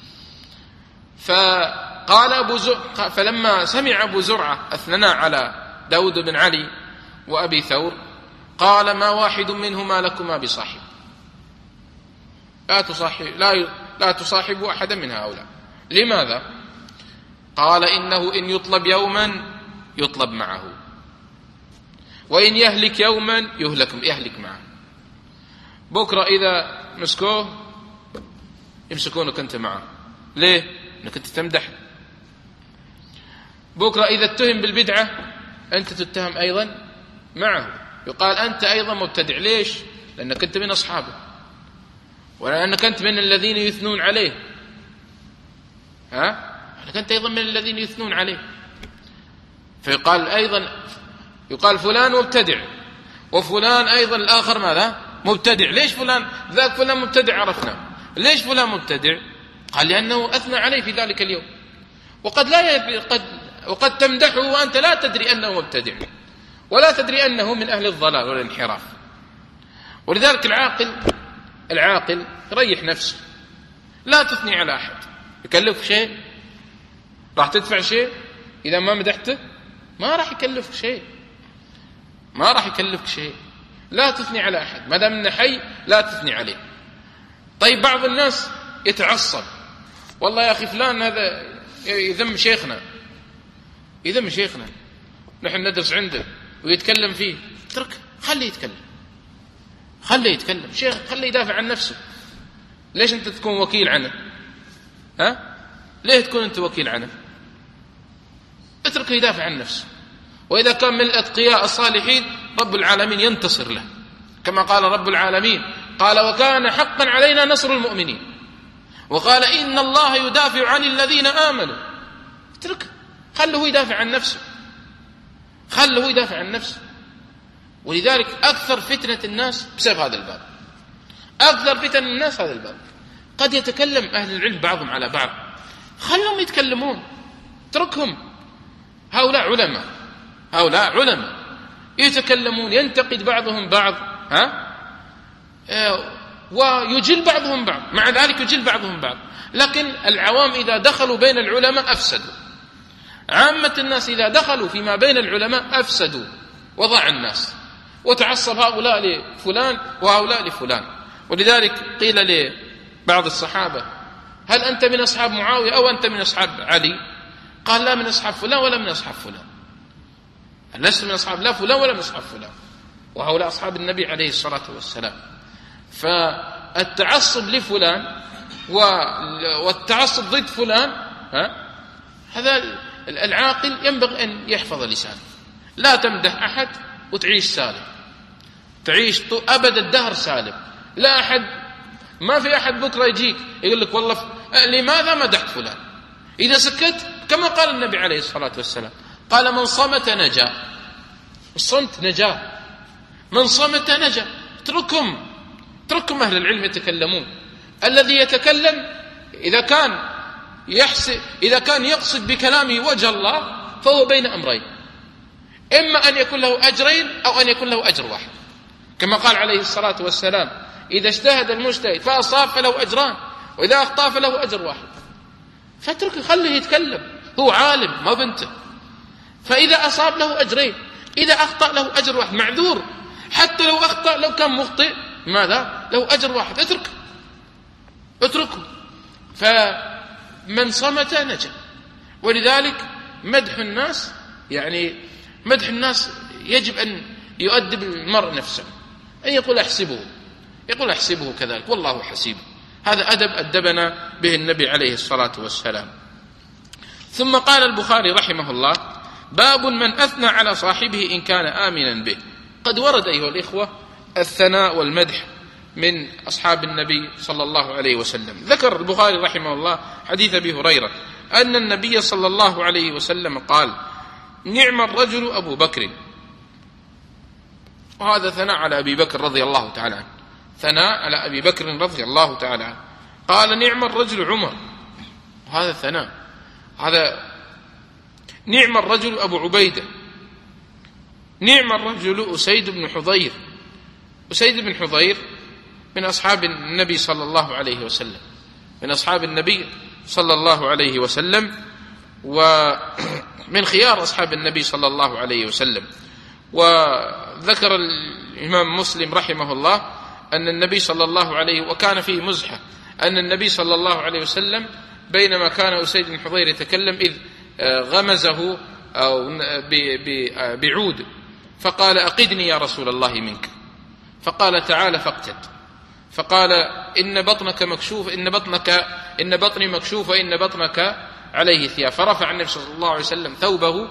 فقال فلما سمع أبو زرعة أثناء على داود بن علي وأبي ثور قال: ما واحد منهما لكما بصاحب، لا تصاحب أحدا من هؤلاء. لماذا؟ قال: إنه إن يطلب يوما يطلب معه، وإن يهلك يوما يهلك معه. بكرة إذا مسكوه يمسكونك أنت معه. ليه؟ أنك أنت تمدح. بكرة إذا اتهم بالبدعة أنت تتهم أيضا معه، يقال أنت أيضا مبتدع. ليش؟ لأنك أنت من أصحابه، ولأنك أنت من الذين يثنون عليه. لأنك أنت أيضا من الذين يثنون عليه. فيقال أيضا، يقال فلان مبتدع، وفلان أيضا الآخر ماذا؟ مبتدع. ليش فلان ذاك فلان مبتدع؟ عرفنا ليش فلان مبتدع. قال: لأنه أثنى عليه في ذلك اليوم، وقد تمدحه وأنت لا تدري أنه مبتدع، ولا تدري أنه من أهل الضلال والانحراف. ولذلك العاقل يريح نفسه، لا تثني على أحد. يكلفك شيء؟ راح تدفع شيء؟ إذا ما مدحته ما راح يكلفك شيء، ما راح يكلفك شيء. لا تثني على أحد، ما دام إنه حي لا تثني عليه. طيب بعض الناس يتعصب: والله يا أخي فلان هذا يذم شيخنا، يذم شيخنا، نحن ندرس عنده ويتكلم فيه. اترك، خليه يتكلم، خليه يتكلم. شيخ خليه يدافع عن نفسه. ليش أنت تكون وكيل عنه؟ ليه تكون أنت وكيل عنه؟ اتركه يدافع عن نفسه. وإذا كان من الأتقياء الصالحين رب العالمين ينتصر له، كما قال رب العالمين: قال: وكان حقا علينا نصر المؤمنين، وقال: إن الله يدافع عن الذين آمنوا. اتركه، خله يدافع عن نفسه، خله يدافع عن نفسه. ولذلك أكثر فتنة الناس بسبب هذا الباب، أكثر فتن الناس هذا الباب. قد يتكلم أهل العلم بعضهم على بعض، خلهم يتكلمون، اتركهم. هؤلاء علماء يتكلمون، ينتقد بعضهم بعض، ويجل بعضهم بعض، مع ذلك يجل بعضهم بعض. لكن العوام إذا دخلوا بين العلماء أفسدوا، عامة الناس إذا دخلوا فيما بين العلماء أفسدوا وضاع الناس، وتعصب هؤلاء لفلان وهؤلاء لفلان. ولذلك قيل لبعض الصحابة: هل أنت من أصحاب معاوية أو أنت من أصحاب علي؟ قال: لا من أصحاب فلان ولا من أصحاب فلان، لست من أصحاب لا فلان ولا من أصحاب فلان، وهؤلاء أصحاب النبي عليه الصلاة والسلام. فالتعصب لفلان والتعصب ضد فلان، هذا العاقل ينبغي أن يحفظ لسانه. لا تمدح أحد وتعيش سالم، تعيش أبد الدهر سالم. لا أحد، ما في أحد بكرة يجيك يقول لك: والله لماذا مدحت فلان؟ إذا سكت كما قال النبي عليه الصلاة والسلام، قال: من صمت نجا. الصمت نجاة، من صمت نجا. اتركهم أهل العلم يتكلمون. الذي يتكلم إذا كان يقصد بكلامه وجه الله فهو بين أمرين: إما أن يكون له أجرين أو أن يكون له أجر واحد، كما قال عليه الصلاة والسلام: إذا اجتهد المجتهد فأصاب فله أجران، وإذا أخطأ فله أجر واحد. فاتركه، خليه يتكلم، هو عالم ما بنته. فإذا أصاب له أجرين، إذا أخطأ له أجر واحد، معذور. حتى لو أخطأ، لو كان مخطئ، ماذا؟ له أجر واحد، اتركه. فمن صمت نجا. ولذلك مدح الناس، يعني مدح الناس يجب أن يؤدب المرء نفسه، أن يقول أحسبه كذلك، والله حسيبه. هذا أدب أدبنا به النبي عليه الصلاة والسلام. ثم قال البخاري رحمه الله: باب من أثنى على صاحبه إن كان آمنا به. قد ورد أيها الإخوة الثناء والمدح من أصحاب النبي صلى الله عليه وسلم. ذكر البخاري رحمه الله حديث أبي هريرة أن النبي صلى الله عليه وسلم قال: نعم الرجل أبو بكر. وهذا ثناء على أبي بكر رضي الله تعالى عنه، ثناء على أبي بكر رضي الله تعالى عنه. قال: نعم الرجل عمر. وهذا ثناء. هذا نعم الرجل أبو عبيدة. نعم الرجل أسيد بن حضير. أسيد بن حضير من أصحاب النبي صلى الله عليه وسلم، من أصحاب النبي صلى الله عليه وسلم، ومن خيار أصحاب النبي صلى الله عليه وسلم. وذكر الإمام مسلم رحمه الله أن النبي صلى الله عليه، وكان فيه مزحة، أن النبي صلى الله عليه وسلم بينما كان أسيد بن حضير يتكلم إذ غمزه أو بعود، فقال: أقدني يا رسول الله منك. فقال: تعال فاقتد. فقال: إن بطنك مكشوف، إن بطني مكشوف، وإن بطنك عليه ثياب. فرفع النبي صلى الله عليه وسلم ثوبه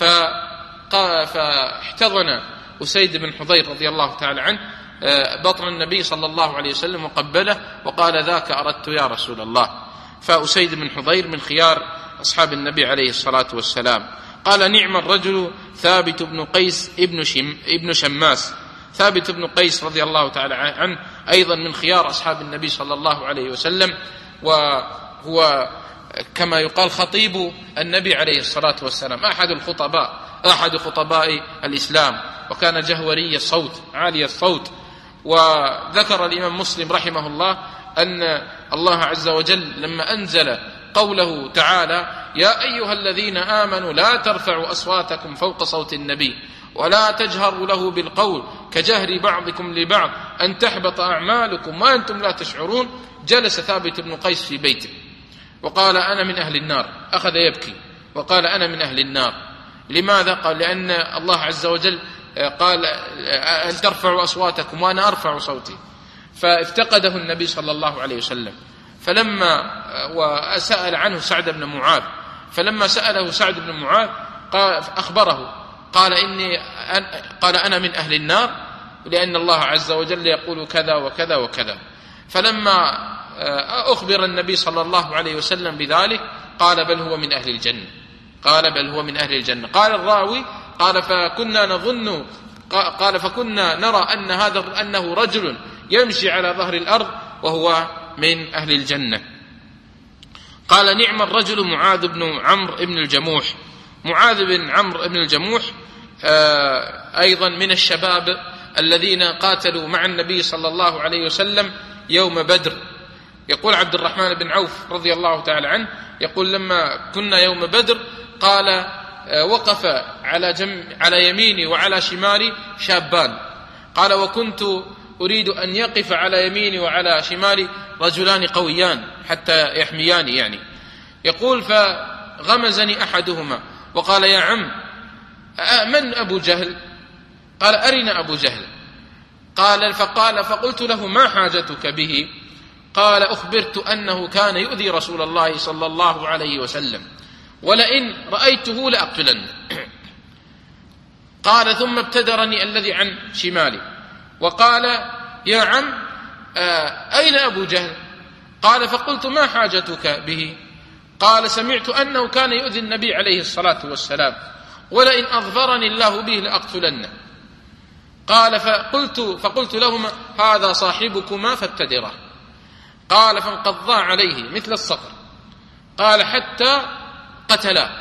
فاحتضن أسيد بن حضير رضي الله تعالى عنه بطن النبي صلى الله عليه وسلم وقبله وقال: ذاك أردت يا رسول الله. فأسيد بن حضير من خيار أصحاب النبي عليه الصلاة والسلام. قال: نعم الرجل ثابت بن قيس ابن شماس. ثابت بن قيس رضي الله تعالى عنه أيضا من خيار أصحاب النبي صلى الله عليه وسلم، وهو كما يقال خطيب النبي عليه الصلاة والسلام، أحد خطباء الإسلام، وكان جهوري الصوت عالي الصوت. وذكر الإمام مسلم رحمه الله أن الله عز وجل لما أنزل قوله تعالى: يا أيها الذين آمنوا لا ترفعوا أصواتكم فوق صوت النبي ولا تجهروا له بالقول كجهر بعضكم لبعض أن تحبط أعمالكم وأنتم لا تشعرون، جلس ثابت بن قيس في بيته وقال: أنا من أهل النار. أخذ يبكي وقال: أنا من أهل النار. لماذا؟ قال: لأن الله عز وجل قال: أن ترفعوا أصواتكم وأنا أرفع صوتي. فافتقده النبي صلى الله عليه وسلم، فلما وسأل عنه سعد بن معاذ، فلما سأله سعد بن معاذ أخبره، قال: أنا من أهل النار، لأن الله عز وجل يقول كذا وكذا وكذا. فلما أخبر النبي صلى الله عليه وسلم بذلك قال: بل هو من أهل الجنة. قال الراوي: فكنا نرى أنه رجل يمشي على ظهر الأرض وهو من أهل الجنة. قال: نعم الرجل معاذ بن عمرو بن الجموح. معاذ بن عمرو بن الجموح أيضا من الشباب الذين قاتلوا مع النبي صلى الله عليه وسلم يوم بدر. يقول عبد الرحمن بن عوف رضي الله تعالى عنه، يقول: لما كنا يوم بدر قال: وقف على يميني وعلى شمالي شابان. قال: وكنت أريد أن يقف على يميني وعلى شمالي رجلان قويان حتى يحمياني يعني. يقول: فغمزني أحدهما وقال: يا عم، من أبو جهل؟ قال: أرنا أبو جهل. فقلت له: ما حاجتك به؟ قال: أخبرت أنه كان يؤذي رسول الله صلى الله عليه وسلم، ولئن رأيته لأقتلنه. قال: ثم ابتدرني الذي عن شمالي وقال: يا عم، أين أبو جهل؟ قال: فقلت: ما حاجتك به؟ قال: سمعت أنه كان يؤذي النبي عليه الصلاة والسلام، ولئن أظفرني الله به لأقتلنه. قال: فقلت لهما: هذا صاحبكما فابتدره. قال: فانقضى عليه مثل الصقر. قال: حتى قتلا،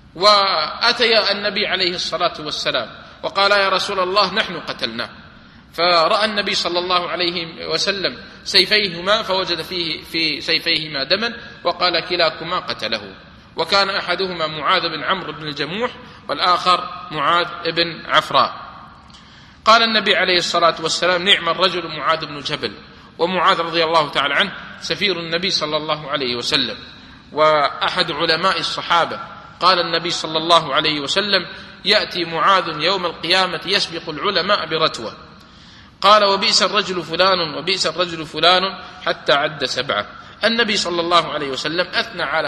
وأتيا النبي عليه الصلاة والسلام وقال: يا رسول الله، نحن قتلناه. فرأى النبي صلى الله عليه وسلم سيفيهما فوجد في سيفيهما دما وقال كلاكما قتله. وكان أحدهما معاذ بن عمرو بن الجموح والآخر معاذ بن عفراء. قال النبي عليه الصلاة والسلام: نعم الرجل معاذ بن جبل. ومعاذ رضي الله تعالى عنه سفير النبي صلى الله عليه وسلم وأحد علماء الصحابة. قال النبي صلى الله عليه وسلم: يأتي معاذ يوم القيامة يسبق العلماء برتوة. قال: وبئس الرجل فلان وبئس الرجل فلان، حتى عد 7. النبي صلى الله عليه وسلم أثنى على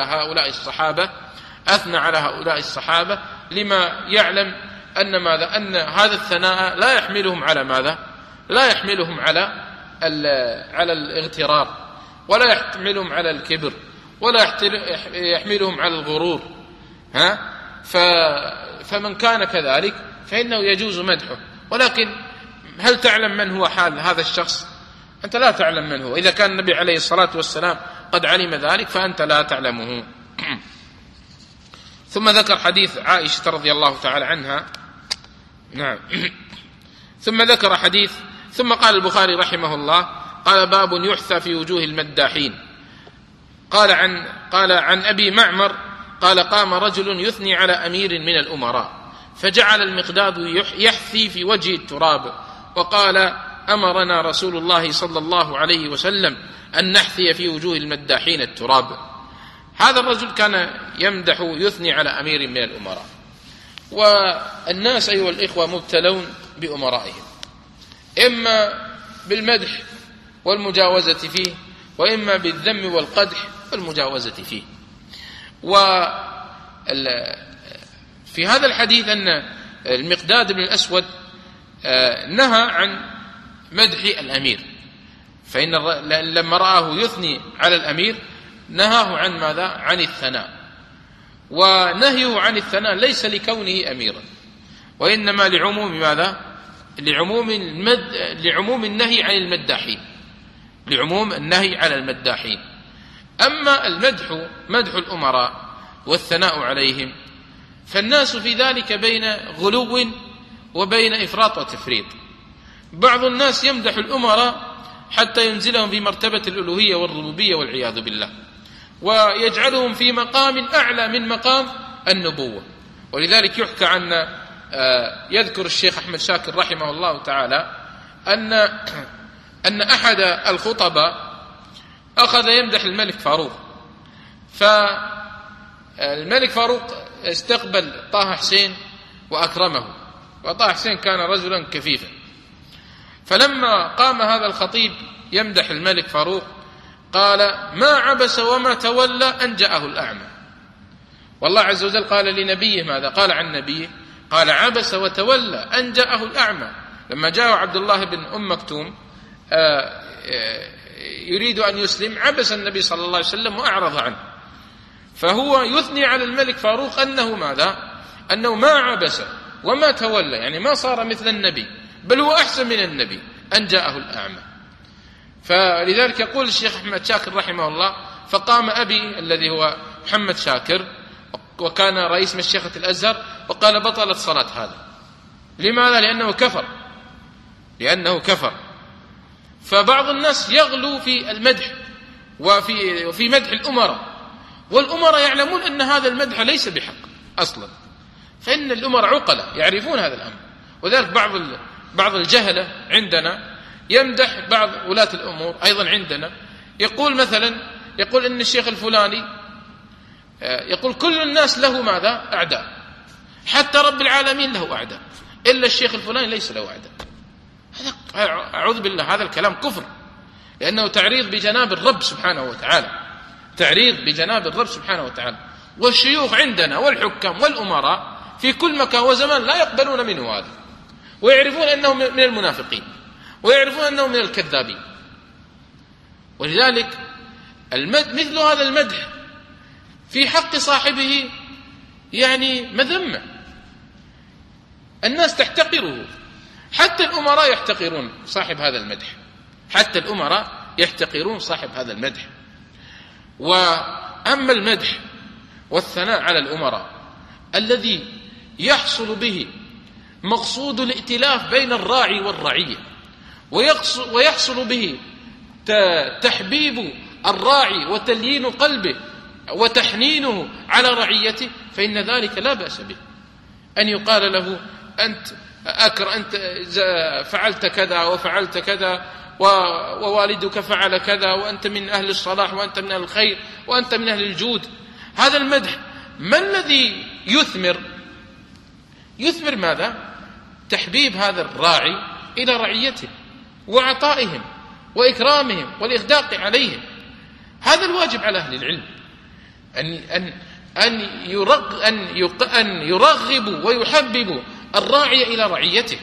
هؤلاء الصحابة لما يعلم أن هذا الثناء لا يحملهم على ماذا؟ لا يحملهم على الاغترار، ولا يحملهم على الكبر، ولا يحملهم على الغرور. فمن كان كذلك فإنه يجوز مدحه. ولكن هل تعلم من هو حال هذا الشخص؟ أنت لا تعلم من هو. إذا كان النبي عليه الصلاة والسلام قد علم ذلك فأنت لا تعلمه. ثم ذكر حديث عائشة رضي الله تعالى عنها. نعم. ثم ذكر حديث. ثم قال البخاري رحمه الله: قال: باب يحثى في وجوه المداحين. قال عن أبي معمر قال: قام رجل يثني على أمير من الأمراء فجعل المقداد يحثي في وجه التراب، وقال: أمرنا رسول الله صلى الله عليه وسلم أن نحثي في وجوه المداحين التراب. هذا الرجل كان يمدح يثني على أمير من الأمراء. والناس أيها الإخوة مبتلون بأمرائهم، إما بالمدح والمجاوزة فيه، وإما بالذم والقدح والمجاوزة فيه. وفي هذا الحديث أن المقداد بن الأسود نهى عن مدح الأمير، فإن لما رآه يثني على الأمير نهاه عن ماذا؟ عن الثناء. ونهيه عن الثناء ليس لكونه أميرا، وإنما لعموم ماذا؟ لعموم النهي عن المداحين، لعموم النهي على المداحين. أما المدح مدح الأمراء والثناء عليهم فالناس في ذلك بين غلو وبين إفراط وتفريط. بعض الناس يمدح الأمراء حتى ينزلهم في مرتبة الألوهية والربوبية والعياذ بالله، ويجعلهم في مقام أعلى من مقام النبوة. ولذلك يحكى عن يذكر الشيخ أحمد شاكر رحمه الله تعالى أن أحد الخطباء أخذ يمدح الملك فاروق، فالملك فاروق استقبل طه حسين وأكرمه، وطه حسين كان رجلا كفيفا. فلما قام هذا الخطيب يمدح الملك فاروق قال: ما عبس وما تولى أن جاءه الأعمى. والله عز وجل قال لنبيه ماذا؟ قال عن نبيه: قال: عبس وتولى أن جاءه الأعمى. لما جاء عبد الله بن أم مكتوم يريد أن يسلم، عبس النبي صلى الله عليه وسلم وأعرض عنه. فهو يثني على الملك فاروق أنه ماذا؟ أنه ما عبس وما تولى، يعني ما صار مثل النبي، بل هو أحسن من النبي، أن جاءه الأعمى. فلذلك يقول الشيخ أحمد شاكر رحمه الله: فقام أبي الذي هو محمد شاكر وكان رئيس مشيخة الأزهر وقال: بطلت صلاة هذا. لماذا؟ لأنه كفر. فبعض الناس يغلو في المدح وفي مدح الأمراء، والأمراء يعلمون أن هذا المدح ليس بحق أصلا، فإن الأمراء عقلاء يعرفون هذا الأمر. وذلك بعض الجهلة عندنا يمدح بعض ولاة الأمور أيضا عندنا، يقول مثلا أن الشيخ الفلاني يقول كل الناس له ماذا؟ أعداء، حتى رب العالمين له أعداء، إلا الشيخ الفلاني ليس له أعداء. هذا أعوذ بالله، هذا الكلام كفر، لأنه تعريض بجناب الرب سبحانه وتعالى، تعريض بجناب الرب سبحانه وتعالى. والشيوخ عندنا والحكام والأمراء في كل مكان وزمان لا يقبلون منه هذا، ويعرفون أنه من المنافقين، ويعرفون أنه من الكذابين. ولذلك مثل هذا المدح في حق صاحبه يعني مذمة، الناس تحتقره، حتى الأمراء يحتقرون صاحب هذا المدح، حتى الأمراء يحتقرون صاحب هذا المدح. وأما المدح والثناء على الأمراء الذي يحصل به مقصود الائتلاف بين الراعي والرعية، ويحصل به تحبيب الراعي وتليين قلبه وتحنينه على رعيته، فإن ذلك لا بأس به. أن يقال له أنت فعلت كذا وفعلت كذا، ووالدك فعل كذا، وأنت من أهل الصلاح، وأنت من أهل الخير، وأنت من أهل الجود. هذا المدح ما الذي يثمر ماذا؟ تحبيب هذا الراعي إلى رعيته وعطائهم وإكرامهم والإغداق عليهم. هذا الواجب على أهل العلم، أن يرغبوا ويحببوا الراعي إلى رعيته،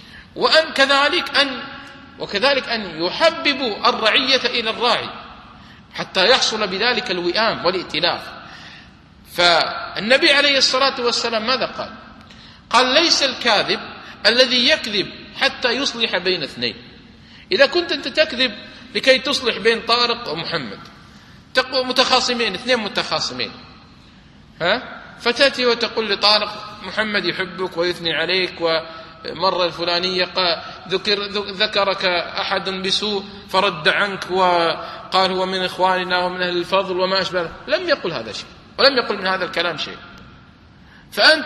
وكذلك أن يحببوا الرعية إلى الراعي، حتى يحصل بذلك الوئام والائتلاف. فالنبي عليه الصلاة والسلام ماذا قال ليس الكاذب الذي يكذب حتى يصلح بين اثنين. إذا كنت أنت تكذب لكي تصلح بين طارق ومحمد، متخاصمين، اثنين متخاصمين، فتأتي وتقول لطارق محمد يحبك ويثني عليك، ومرة الفلانية ذكرك أحد بسوء فرد عنك وقال هو من إخواننا ومن أهل الفضل وما أشبه. لم يقل هذا شيء، ولم يقل من هذا الكلام شيء. فأنت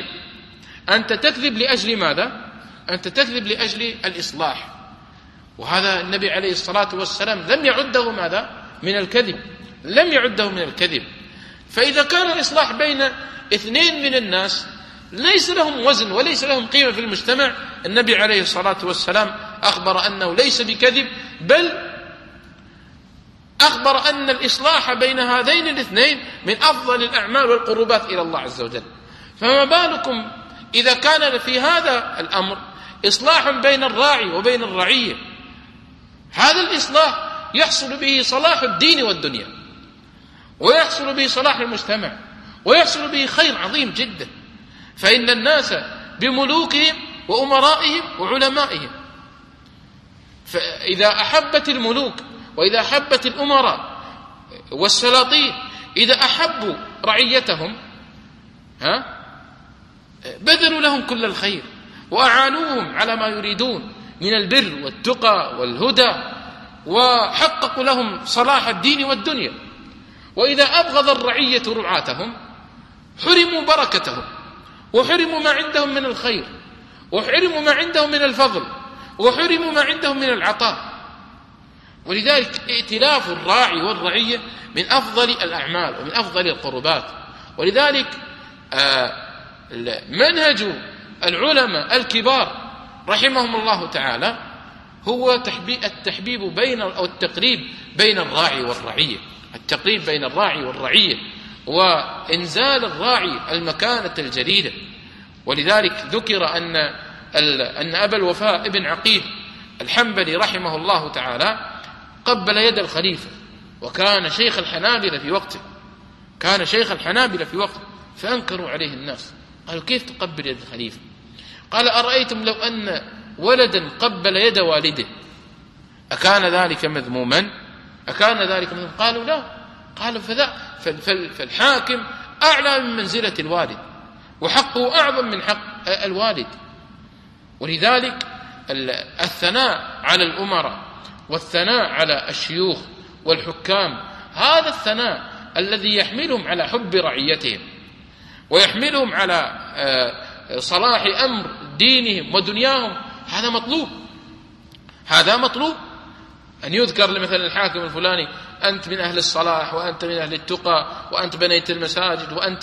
تكذب لأجل ماذا؟ أنت تكذب لأجل الإصلاح، وهذا النبي عليه الصلاة والسلام لم يعده ماذا؟ من الكذب، لم يعده من الكذب. فإذا كان الإصلاح بين اثنين من الناس ليس لهم وزن وليس لهم قيمة في المجتمع، النبي عليه الصلاة والسلام أخبر أنه ليس بكذب، بل أخبر أن الإصلاح بين هذين الاثنين من أفضل الأعمال والقربات إلى الله عز وجل. فما بالكم إذا كان في هذا الأمر إصلاح بين الراعي وبين الرعية؟ هذا الإصلاح يحصل به صلاح الدين والدنيا، ويحصل به صلاح المجتمع، ويحصل به خير عظيم جدا. فإن الناس بملوكهم وأمرائهم وعلمائهم، فإذا أحبت الملوك وإذا أحبت الأمراء والسلاطين إذا أحبوا رعيتهم بذلوا لهم كل الخير وأعانوهم على ما يريدون من البر والتقى والهدى، وحققوا لهم صلاح الدين والدنيا. وإذا أبغض الرعية رعاتهم حرموا بركتهم، وحرموا ما عندهم من الخير، وحرموا ما عندهم من الفضل، وحرموا ما عندهم من العطاء. ولذلك ائتلاف الراعي والرعية من أفضل الأعمال ومن أفضل القربات. ولذلك منهج العلماء الكبار رحمهم الله تعالى هو التحبيب بين أو التقريب بين الراعي والرعية، التقريب بين الراعي والرعية، وإنزال الراعي المكانة الجديدة. ولذلك ذكر أن أبا الوفاء ابن عقيل الحنبلي رحمه الله تعالى قبل يد الخليفة، وكان شيخ الحنابلة في وقته، فأنكروا عليه الناس، قالوا كيف تقبل يد الخليفة؟ قال أرأيتم لو أن ولدا قبل يد والده أكان ذلك مذموما؟ قالوا لا. قالوا فالحاكم أعلى من منزلة الوالد، وحقه أعظم من حق الوالد. ولذلك الثناء على الأمراء والثناء على الشيوخ والحكام، هذا الثناء الذي يحملهم على حب رعيتهم ويحملهم على صلاح أمر دينهم ودنياهم، هذا مطلوب أن يذكر مثلا الحاكم الفلاني أنت من أهل الصلاح، وأنت من أهل التقى، وأنت بنيت المساجد، وأنت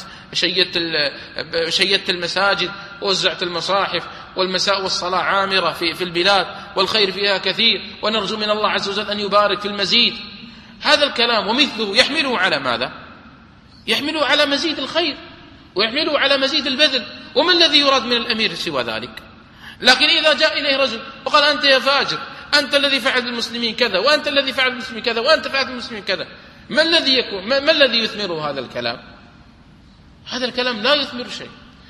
شيدت المساجد ووزعت المصاحف، والمساء والصلاة عامرة في البلاد، والخير فيها كثير، ونرجو من الله عز وجل أن يبارك في المزيد. هذا الكلام ومثله يحمله على ماذا؟ يحمله على مزيد الخير، ويحمله على مزيد البذل. وما الذي يراد من الأمير سوى ذلك؟ لكن إذا جاء إليه رجل وقال أنت يا فاجر، أنت الذي فعل بالمسلمين كذا، وأنت الذي فعل بالمسلمين كذا، وأنت فعل بالمسلمين كذا، ما الذي يثمره هذا الكلام؟ هذا الكلام لا يثمر شيء.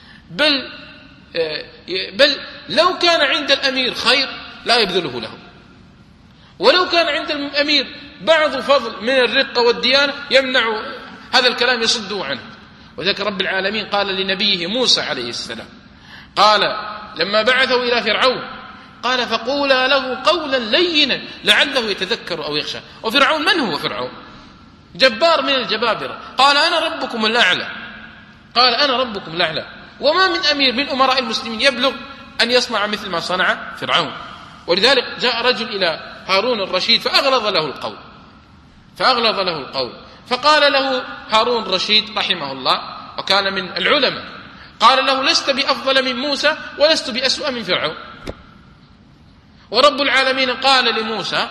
بل لو كان عند الأمير خير لا يبذله له، ولو كان عند الأمير بعض فضل من الرقة والديانة يمنع هذا الكلام، يصده عنه. وذلك رب العالمين قال لنبيه موسى عليه السلام، قال لما بعثه إلى فرعون قال فقولا له قولا لينا لعله يتذكر أو يخشى. وفرعون من هو فرعون؟ جبار من الجبابرة، قال أنا ربكم الأعلى، قال أنا ربكم الأعلى. وما من أمير من أمراء المسلمين يبلغ أن يصنع مثل ما صنع فرعون. ولذلك جاء رجل إلى هارون الرشيد فأغلظ له القول فقال له هارون الرشيد رحمه الله، وكان من العلماء، قال له لست بأفضل من موسى ولست بأسوأ من فرعون. ورب العالمين قال لموسى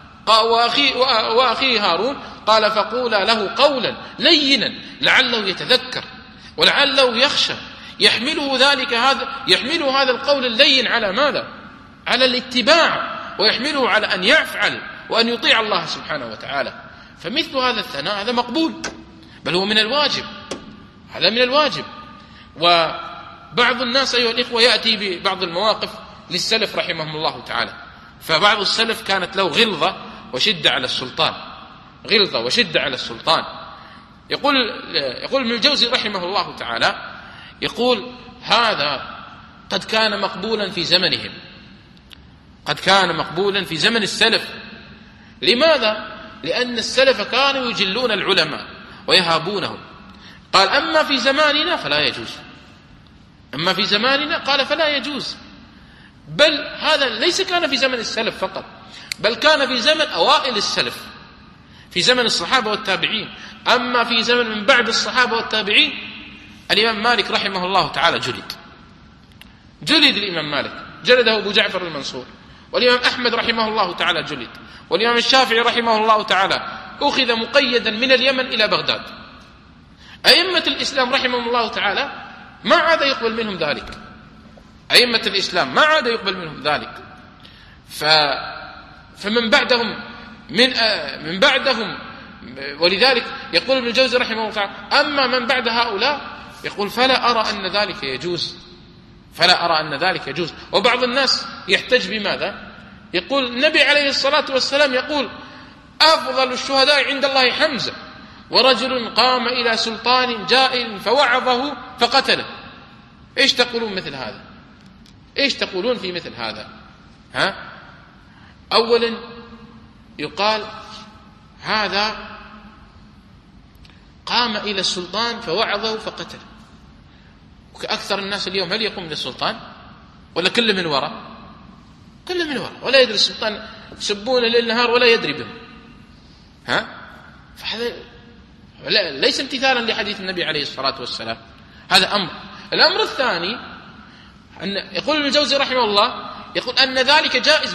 وأخيه هارون قال فقولا له قولا لينا لعله يتذكر ولعله يخشى. يحمله هذا القول اللين على ماذا؟ على الاتباع، ويحمله على أن يفعل وأن يطيع الله سبحانه وتعالى. فمثل هذا الثناء هذا مقبول، بل هو من الواجب، هذا من الواجب. وبعض الناس أيها الإخوة يأتي ببعض المواقف للسلف رحمهم الله تعالى، فبعض السلف كانت له غلظة وشدة على السلطان. يقول ابن الجوزي رحمه الله تعالى، يقول هذا قد كان مقبولا في زمنهم، قد كان مقبولا في زمن السلف. لماذا؟ لأن السلف كانوا يجلون العلماء ويهابونهم. قال أما في زماننا فلا يجوز، أما في زماننا قال فلا يجوز. بل هذا ليس كان في زمن السلف فقط، بل كان في زمن أوائل السلف، في زمن الصحابة والتابعين. أما في زمن من بعد الصحابة والتابعين، الإمام مالك رحمه الله تعالى جلد الإمام مالك، جلده أبو جعفر المنصور. والإمام أحمد رحمه الله تعالى جلد. والإمام الشافعي رحمه الله تعالى أخذ مقيدا من اليمن إلى بغداد. أئمة الإسلام رحمهم الله تعالى ما عاد يقبل منهم ذلك، أئمة الإسلام ما عاد يقبل منهم ذلك. فمن بعدهم من بعدهم، ولذلك يقول ابن الجوزي رحمه الله تعالى أما من بعد هؤلاء يقول فلا أرى أن ذلك يجوز. وبعض الناس يحتج بماذا؟ يقول النبي عليه الصلاة والسلام يقول أفضل الشهداء عند الله حمزة، ورجل قام إلى سلطان جائر فوعظه فقتله. إيش تقولون مثل هذا؟ إيش تقولون في مثل هذا؟ أولا يقال هذا قام إلى السلطان فوعظه فقتله. وكأكثر الناس اليوم هل يقوم للسلطان ولا كله من وراء؟ كله من وراء، ولا يدري السلطان، يسبونه ليل نهار ولا يدري بهم. فهذا ليس امتثالا لحديث النبي عليه الصلاة والسلام. هذا أمر. الأمر الثاني أن يقول ابن الجوزي رحمه الله يقول أن ذلك جائز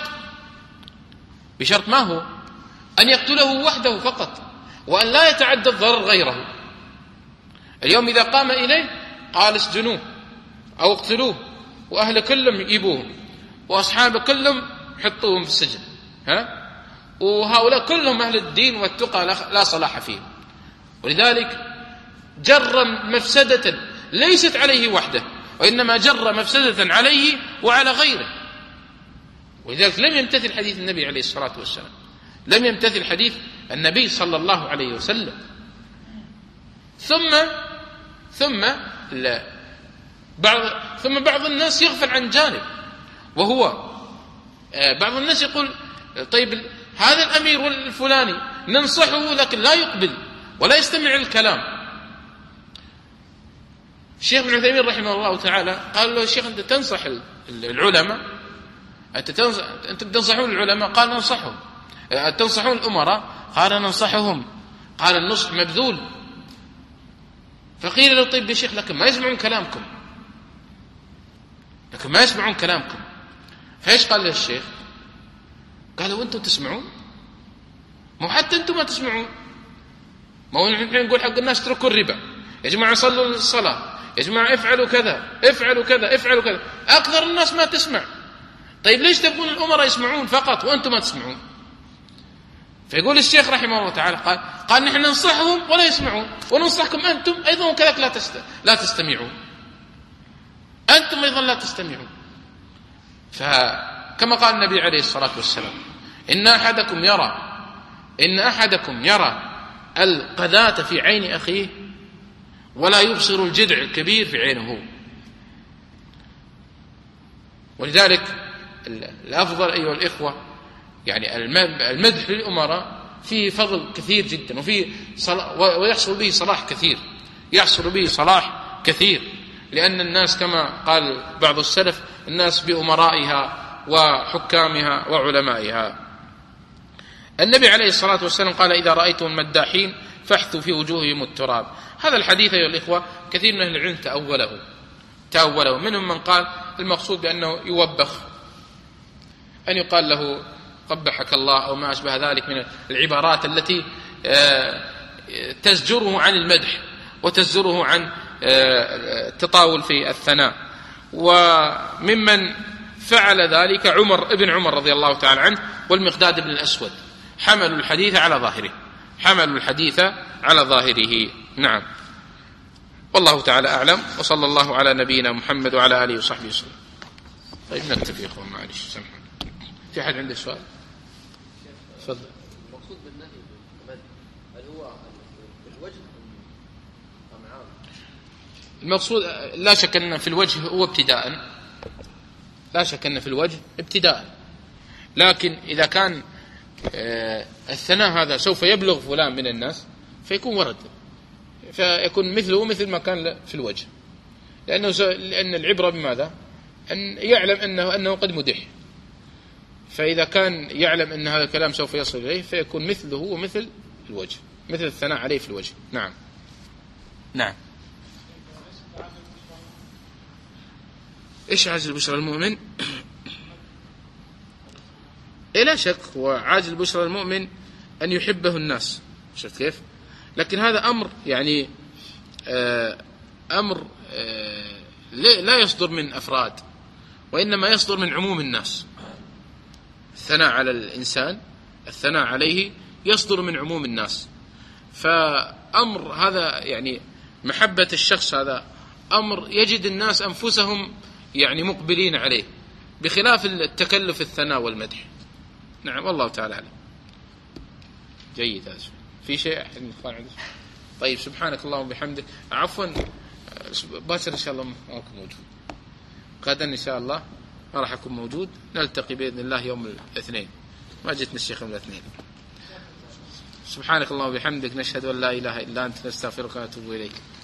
بشرط ما هو؟ أن يقتله وحده فقط، وأن لا يتعدى الضرر غيره. اليوم إذا قام إليه قال اسجنوه أو اقتلوه، وأهل كلهم يجيبوه، وأصحابه كلهم يحطوهم في السجن، وهؤلاء كلهم أهل الدين والتقى لا صلاح فيهم. ولذلك جر مفسدة ليست عليه وحده، وإنما جر مفسدة عليه وعلى غيره. ولذلك لم يمتثل حديث النبي عليه الصلاة والسلام، لم يمتثل حديث النبي صلى الله عليه وسلم. ثم بعض الناس يغفل عن جانب، وهو بعض الناس يقول طيب هذا الأمير الفلاني ننصحه لكن لا يقبل ولا يستمع الكلام. الشيخ ابن عثيمين رحمه الله تعالى قال له الشيخ أنت تنصح العلماء، أنت تنصحون العلماء؟ قال ننصحهم. تنصحون الأمراء؟ قال ننصحهم. قال النصح مبذول. فقيل له طيب يا شيخ لكن ما يسمعون كلامكم، فايش قال له الشيخ؟ قال وانتم تسمعون؟ مو حتى انتم ما تسمعون. ما هو نحن نقول حق الناس اتركوا الربا، يا جماعه صلوا الصلاه، يا جماعه افعلوا كذا. اكثر الناس ما تسمع. طيب ليش تبغون الامراء يسمعون فقط وانتم ما تسمعون؟ فيقول الشيخ رحمه الله تعالى قال نحن ننصحهم ولا يسمعون، وننصحكم انتم ايضا كذلك لا تستمعون. انتم ايضا لا تستمعون. فكما قال النبي عليه الصلاة والسلام إن أحدكم يرى القذاة في عين أخيه ولا يبصر الجدع الكبير في عينه. ولذلك الأفضل أيها الإخوة يعني المدح للأمراء فيه فضل كثير جدا، ويحصل به صلاح كثير، يحصل به صلاح كثير، لأن الناس كما قال بعض السلف الناس بأمرائها وحكامها وعلمائها. النبي عليه الصلاة والسلام قال: إذا رأيتم المداحين فاحثوا في وجوههم التراب. هذا الحديث أيها الإخوة كثير من أهل العلم تأوله، منهم من قال المقصود بأنه يوبخ، أن يقال له قبحك الله أو ما أشبه ذلك من العبارات التي تزجره عن المدح وتزجره عن التطاول في الثناء. وممن فعل ذلك ابن عمر رضي الله تعالى عنه والمقداد بن الأسود، حملوا الحديث على ظاهره. نعم، والله تعالى أعلم، وصلى الله على نبينا محمد وعلى آله وصحبه وسلم. طيب نكتفي يا إخوان، معلش سامحوني. في حد عنده سؤال؟ تفضل. المقصود بالنهي هل هو في الوجه أم عام؟ المقصود لا شك أن في الوجه هو ابتداء، لا شك أن في الوجه ابتداء، لكن إذا كان الثناء هذا سوف يبلغ فلان من الناس فيكون ورد، فيكون مثله مثل ما كان في الوجه، لأن العبرة بماذا؟ أن يعلم أنه قد مدح، فإذا كان يعلم أن هذا الكلام سوف يصل إليه فيكون مثله ومثل الوجه، مثل الثناء عليه في الوجه. نعم. إيش عاجل بشرى المؤمن؟ لا شك، وعاجل بشرى المؤمن أن يحبه الناس، شفت كيف؟ لكن هذا أمر يعني أمر لا يصدر من أفراد، وإنما يصدر من عموم الناس. الثناء على الإنسان، الثناء عليه يصدر من عموم الناس، فأمر هذا يعني محبة الشخص هذا أمر يجد الناس أنفسهم يعني مقبلين عليه، بخلاف التكلف الثناء والمدح. نعم، والله تعالى أعلم. جيد. هذا في شيء أحد من الإخوان عنده؟ طيب، سبحانك اللهم وبحمدك. عفوا، باكر إن شاء الله ما أكون موجود، غدا إن شاء الله ما راح أكون موجود، نلتقي بإذن الله يوم الاثنين، ما جتنا الشيخ يوم الاثنين. سبحانك اللهم وبحمدك، نشهد أن لا إله إلا أنت، نستغفرك ونتوب إليك.